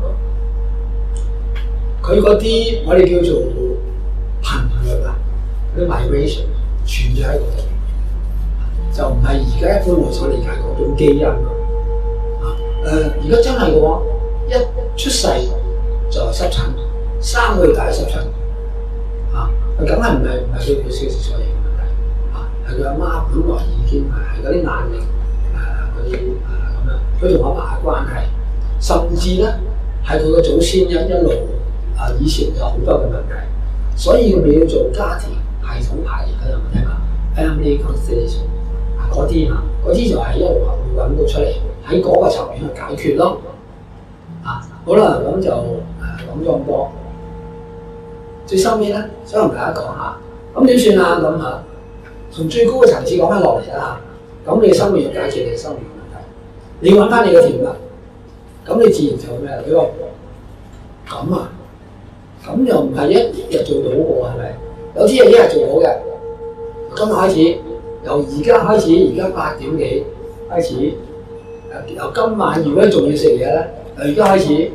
佢嗰啲我哋叫做頻率啊，嗰啲 vibration 存咗喺嗰度，就唔係而家一般我所理解嗰種基因咯。而家真係嘅喎，一出世就係濕疹，3個月大濕疹，梗係唔係佢少食錯嘢嘅問題，係佢阿媽本來已經係嗰啲壓力嗰啲咁樣，佢同阿爸嘅關係，甚至咧係佢嘅祖先一路以前有好多嘅問題，所以佢哋要做家庭系統排列，有冇聽過 ？Family constellation 嗰啲就係一路會揾到出嚟，喺嗰個層面去解決咯。好啦，咁就講咗咁多。最收尾咧，想同大家講下，咁點算啊？咁嚇，從最高嘅層次講翻落嚟啦。咁你生命要解決你生命嘅問題，你要揾翻你嘅甜蜜，咁你自然就咩？你話咁啊，咁又唔係一日做到喎，係咪？有啲嘢一日做到嘅。今日開始，由而家開始，而家8點幾開始，由今晚如果仲要食嘢咧，由而家開始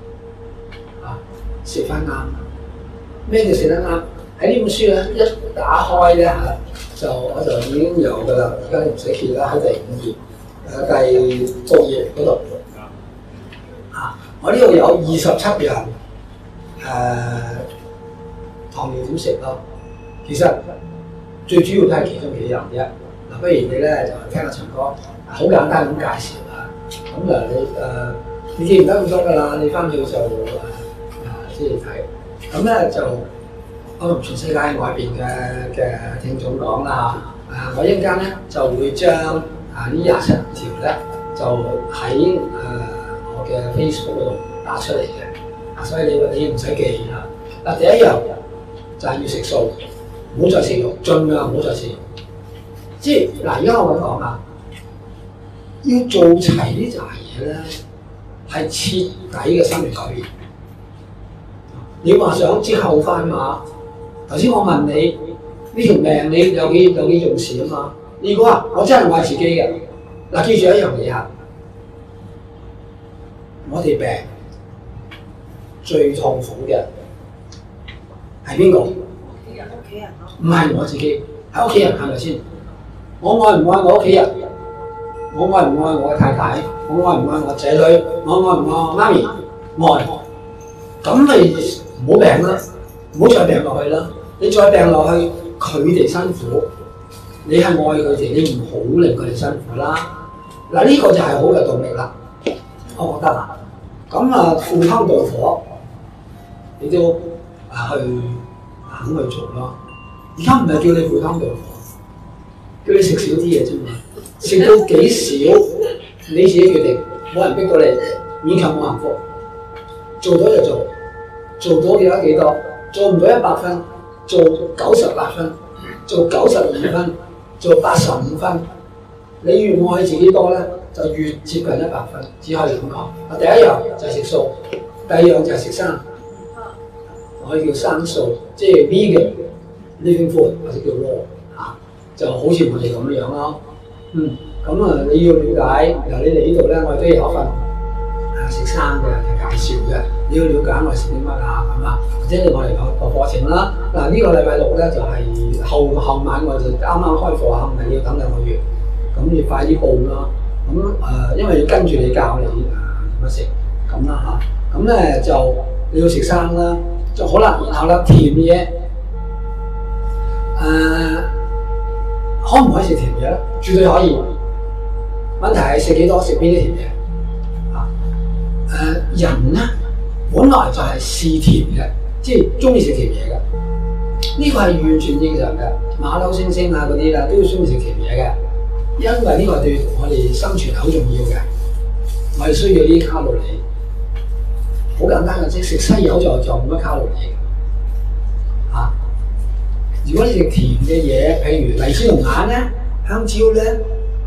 食翻啱。咩叫食得啱？喺呢本書咧一打開咧我就已經有㗎啦。而家你唔使揭啦，喺第5頁，第6頁嗰度。我呢度有27樣糖尿點食咯。其實最主要都係其中幾樣啫。嗱，不如你咧就聽下長哥，好簡單咁介紹下。咁你記唔得咁多㗎啦？你翻去就先嚟睇。咁咧就我同全世界外邊嘅聽眾講啦嚇，我一陣間咧就會將呢27條咧就喺我嘅 Facebook 嗰度打出嚟嘅，所以你唔使記嚇。第一樣就係要食素，唔好再食肉，盡量唔好再食肉。即係而家我咁講啊，要做齊呢扎嘢咧，係徹底嘅生命改變。你話想之後翻嘛？頭先我問你呢條命你有幾重視啊嘛？如果話我真係愛自己嘅，嗱，記住一樣嘢啊，我哋病最痛苦嘅係邊個？屋企人咯。唔係我自己，係屋企人，係咪先？我愛唔愛我屋企人？我愛唔愛我嘅太太？我愛唔愛我仔女？我愛唔愛我媽咪？愛。咁咪唔好病啦，唔好再病落去啦。你再病落去，佢哋辛苦，你係愛佢哋，你唔好令佢哋辛苦啦。嗱，呢個就係好嘅動力啦，我覺得啊。咁赴湯蹈火，你都肯去做咯。而家唔係叫你赴湯蹈火，叫你食少啲嘢啫嘛。食到幾少，你自己決定，冇人逼到你，勉強冇幸福。做到就做。做到幾多？做唔到100分，做98分，做92分，做85分。你越愛自己多咧，就越接近100分。只可以咁講。第一樣就係食素，第二樣就係食生，可以叫生素，即係 vegan living food 或者叫 raw 就好似我哋咁樣咯。咁你要了解，由你嚟呢度咧，我哋都有一份食生嘅介紹嘅，你要了解我哋食啲乜啊咁啊，或者你我哋有個課程啦。嗱呢個禮拜六咧就係後晚我就啱啱開課啊，唔係要等2個月，咁要快啲報啦。咁因為要跟住你教你點樣食咁啦嚇，咁咧就你要食生啦，就好啦。然後啦甜嘢可唔可以食甜嘢咧？絕對可以。問題係食幾多，食邊啲甜嘢？人咧本來就係嗜甜嘅，即係中意食甜嘢嘅。呢個係完全正常嘅。馬騮猩猩啊嗰啲啦都要中意食甜嘢嘅，因為呢個對我哋生存係好重要嘅。我哋需要呢啲卡路里。好簡單嘅啫，食西柚就冇乜卡路里嘅。如果你食甜嘅嘢，譬如荔枝龍眼咧、香蕉咧、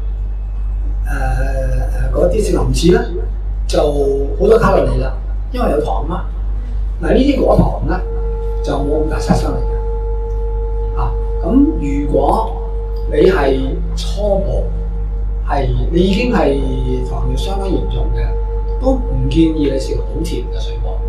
嗰啲食林子咧，就好多卡路里啦，因為有糖嘛。嗱呢啲果糖咧就冇咁大殺傷力嘅。咁如果你係初步你已經係糖尿相當嚴重嘅，都唔建議你食好甜嘅水果。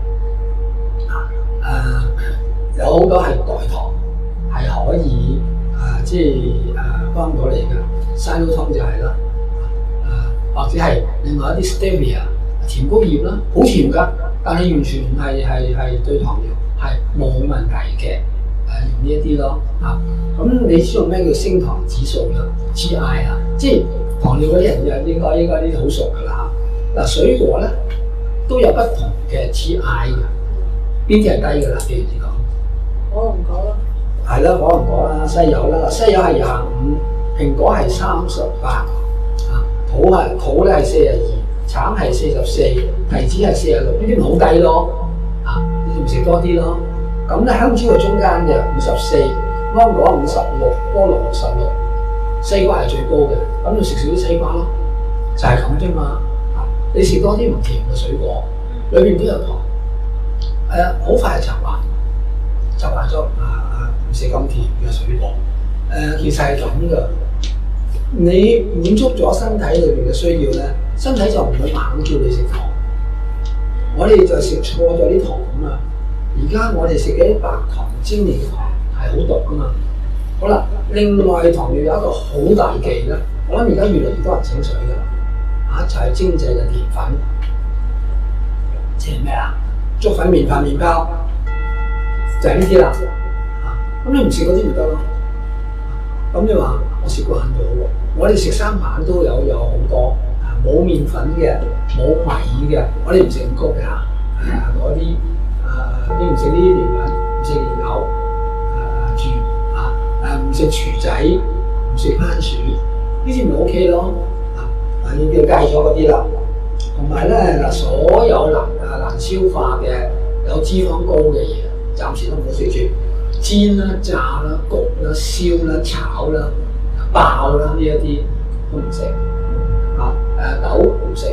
有好多係代糖，係可以幫到你嘅，山藥湯就係啦。或者係另外一啲 stevia 甜菊葉啦，好甜㗎，但係完全係對糖尿係冇問題嘅。用呢一啲咯咁你知道咩叫升糖指數啦 ？GI 即係糖尿嗰啲人應該呢啲好熟㗎啦嗱，水果咧都有不同嘅 GI 嘅，邊啲係低㗎啦？譬如你講， 可能果啦， 係啦，可能果啦，西柚啦，西柚係25，蘋果係38。桃咧係42，橙係44，提子係46，呢啲咪好低咯你咪食多啲咯。咁咧香蕉係中間嘅54，芒果56，菠蘿66，西瓜係最高嘅，咁就食少啲西瓜咯，就係咁啫嘛。你食多啲唔甜嘅水果，裏邊都有糖，好快就習慣咗唔食咁甜嘅水果。其實係咁㗎。你滿足咗身體裏邊嘅需要咧，身體就唔會猛叫你食糖。我哋就食錯咗啲糖啊嘛。而家我哋食嘅啲白糖、精煉糖係好毒噶嘛。好啦，另外糖尿有一個好大忌咧，我諗而家越嚟越多人醒水㗎啦，就係精製嘅澱粉，即係咩粥粉、麵飯、麵包，就係呢啲啦。咁你唔食嗰啲咪得咯？咁你話我食慣咗喎，我哋食生飯都有好多冇麵粉嘅、冇米嘅，我哋唔食五穀嘅嗰啲你唔食呢啲澱粉，唔食蓮藕唔食薯仔，唔食番薯，呢啲咪 OK 咯已經戒咗嗰啲啦。同埋咧所有難消化嘅有脂肪高嘅嘢，暫時都唔好食住。煎啦、炸啦、焗啦、燒啦、炒啦、爆啦呢一啲都唔食豆唔食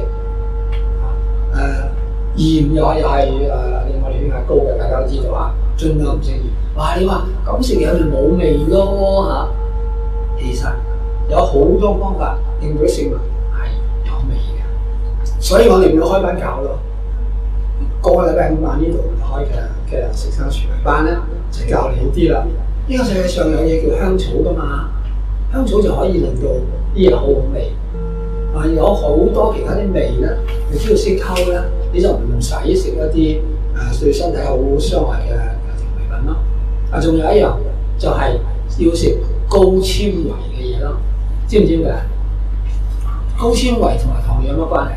鹽又係令我哋血壓高嘅，大家都知道盡量唔食鹽。哇！你話咁食嘢就冇味咯其實有好多方法令到啲食物係有味嘅，所以我哋要開班教咯。個禮拜5晚呢度開嘅食生廚藝班咧，就教你好啲啦。呢個世界上有嘢叫香草噶嘛，香草就可以令到啲嘢好好味。有好多其他啲味咧，你只要識溝咧，你就唔使食一啲對身體好傷害嘅調味品咯。仲有一樣就係要食高纖維嘅嘢咯，知唔知嘅？高纖維同埋糖尿有乜關係？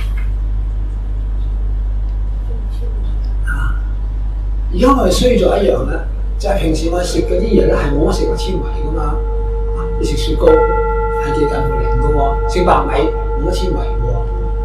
而家我哋衰咗一樣咧，就係平時我哋食嗰啲嘢咧係冇乜食物纖維噶嘛。你食雪糕係幾近乎零噶喎，食白米冇乜纖維噶喎。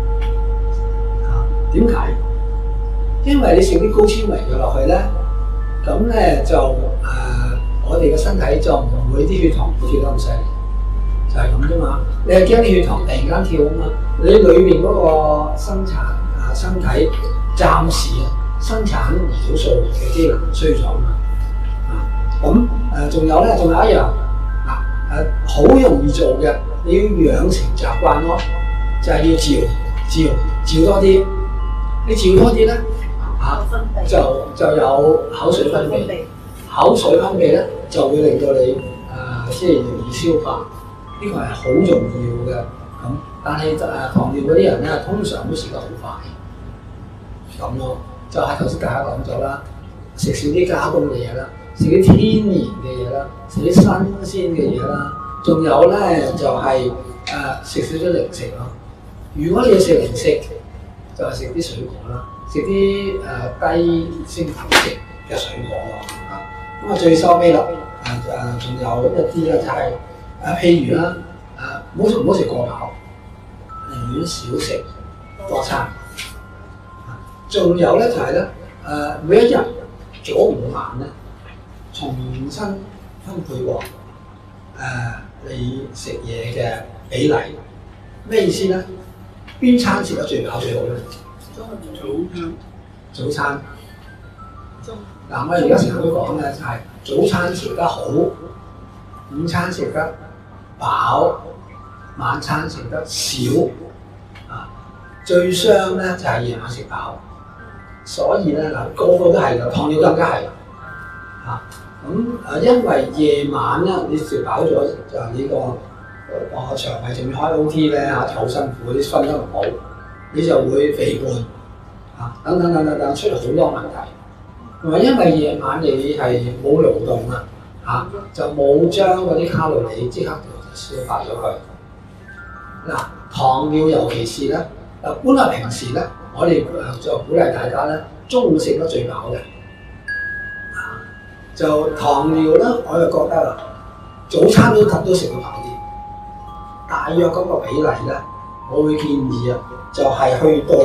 點解？因為你食啲高纖維嘅落去咧，咁咧就我哋嘅身體就唔會啲血糖跳得咁犀利，就係咁啫嘛。你係驚啲血糖突然間跳啊嘛，你裏邊嗰個生產身體暫時生產胰島素嘅機能衰咗啊嘛。仲有咧，仲有一樣好容易做嘅，你要養成習慣咯，就係要嚼照多啲，你照多啲咧就有口水分泌，口水分泌咧就會令到你即係容易消化，呢個係好重要嘅。咁但係糖尿嗰啲人咧，通常都食得好快，咁咯，就係頭先大家講咗啦，食少啲加工嘅嘢啦，食啲天然嘅嘢啦，食啲新鮮嘅嘢啦，仲有咧就係食少咗零食咯。如果你要食零食，就係食啲水果啦，食啲低升糖值嘅水果咯。咁最收尾啦，仲有一啲咧就係譬如啦，唔好食過飽，寧願少食多餐。仲有咧就係咧，每一日早午晚咧，重新分配過你食嘢嘅比例。咩意思咧？邊餐食得最飽最好咧？早餐。嗱，我哋而家成日都講咧，就係早餐食得好，午餐食得飽，晚餐食得少。最傷咧就係夜晚食飽。所以咧嗱，個個都係㗎，糖尿更加係因為夜晚咧你食飽咗就係呢個腸胃仲要開 OT 咧就好辛苦，啲瞓得唔好，你就會肥胖等出嚟好多問題。同埋因為夜晚你係冇勞動就冇將嗰啲卡路里即刻就消化咗佢。嗱，糖尿尤其是咧本來平時咧。我哋就鼓勵大家咧，中午食得最飽嘅。就糖尿咧，我就覺得早餐都食到飽啲。大約嗰個比例咧，我會建議就係去到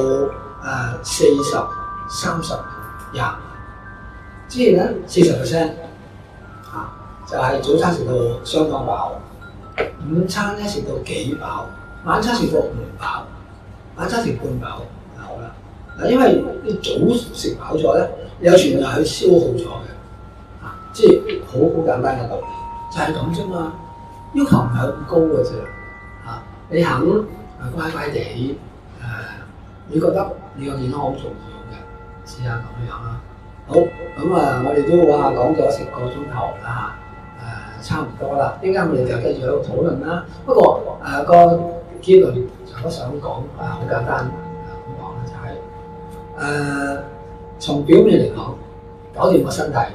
40、30、20，即係咧40%就係早餐食到相當飽，午餐咧食到幾飽，晚餐食到唔飽，晚餐食半飽。因為你早食飽咗咧，有全日去消耗咗嘅，即係好簡單嘅道理，就係咁啫嘛。要求唔係咁高嘅啫，你肯乖乖地你覺得你個健康好重要嘅，試下咁樣啦。好，咁我哋都講咗成個鐘頭啦差唔多啦，陣間我哋就繼續喺度討論啦。不過個結論我想講好簡單。從表面嚟講，搞掂個身體，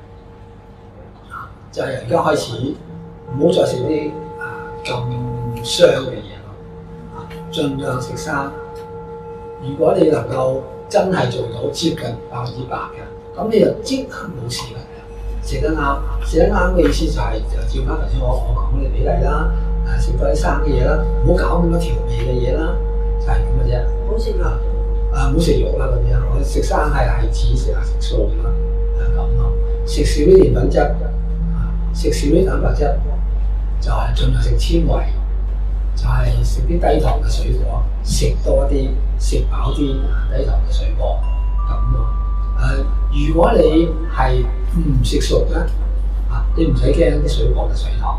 就係由而家開始，唔好再食啲咁傷嘅嘢咯。盡量食生。如果你能夠真係做到接近100%嘅，咁你就即刻冇事㗎。食得啱，食得啱嘅意思就係就照翻頭先我講嘅比例啦，食多啲生嘅嘢啦，唔好搞咁多調味嘅嘢啦，就係咁嘅啫。 唔好食肉。 唔好食肉啦嗰啲我食生係指食素啦，咁咯。食少啲澱粉質，食少啲蛋白質，就係盡量食纖維，就係食啲低糖嘅水果，食多啲，食飽啲低糖嘅水果，咁咯。如果你係唔食熟咧，你唔使驚啲水果嘅水糖，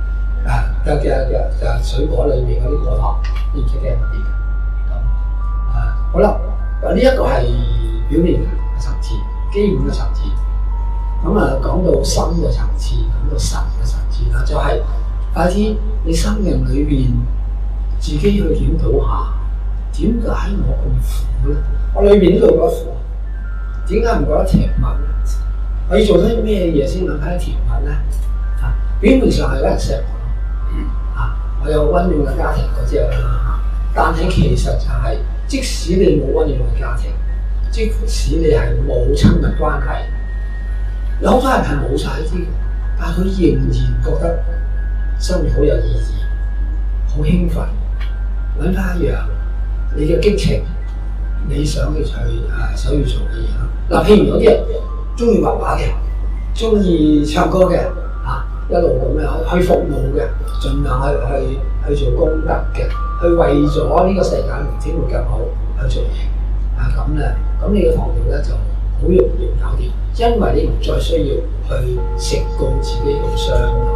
嘅水果裏面嗰啲果糖，你唔使驚嗰啲嘅。好啦，呢一個係表面嘅層次，基本嘅層次。咁講到深嘅層次，講到神嘅層次啦，就係快啲你生命裏邊自己去檢討下，點解我咁苦咧？我裏邊都覺得苦，點解唔覺得甜蜜咧？我要做啲咩嘢先諗翻甜蜜咧？表面上係有人錫我，我有溫暖嘅家庭嗰隻啦，但係其實就係、即使你冇溫暖嘅家庭，即使你係冇親密關係，有好多人係冇晒呢啲，但係佢仍然覺得生活好有意義，好興奮，揾翻一樣你嘅激情，你想去想要做嘅嘢咯。譬如有啲人中意畫畫嘅，中意唱歌嘅，一路咁樣去服務嘅，盡量去做功德嘅。去為咗呢個世界明天會更好去做嘢，咁你嘅糖尿咧就好容易搞掂，因為你唔再需要去食到自己咁傷咯。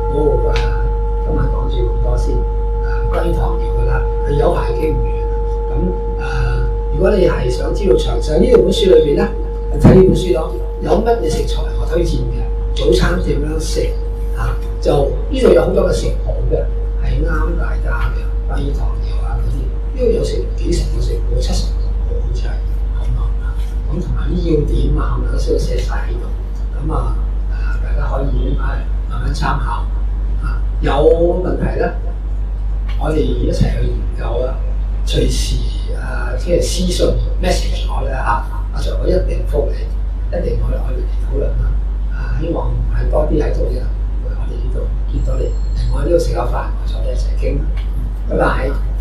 好，今晚講住咁多先，關於糖尿嘅啦，係有排傾唔完。 如果你係想知道詳細呢本書裏邊咧，睇呢本書咯，有乜嘢食材我推薦嘅，早餐點樣食就呢度有好多嘅食譜嘅，係啱大家嘅，關於糖尿啊嗰啲，呢度有成幾成嘅食譜，70%好似係咁啊。咁同埋啲要點啊，咁樣都寫晒喺度。咁大家可以慢慢參考。有問題咧，我哋一齊去研究啦。隨時即係私信 message 我咧阿 Sir 我一定覆你，一定可以討論啦。希望係多啲喺度嘅，我哋呢度見到你，我喺呢度食下飯，我坐你一齊傾。拜拜。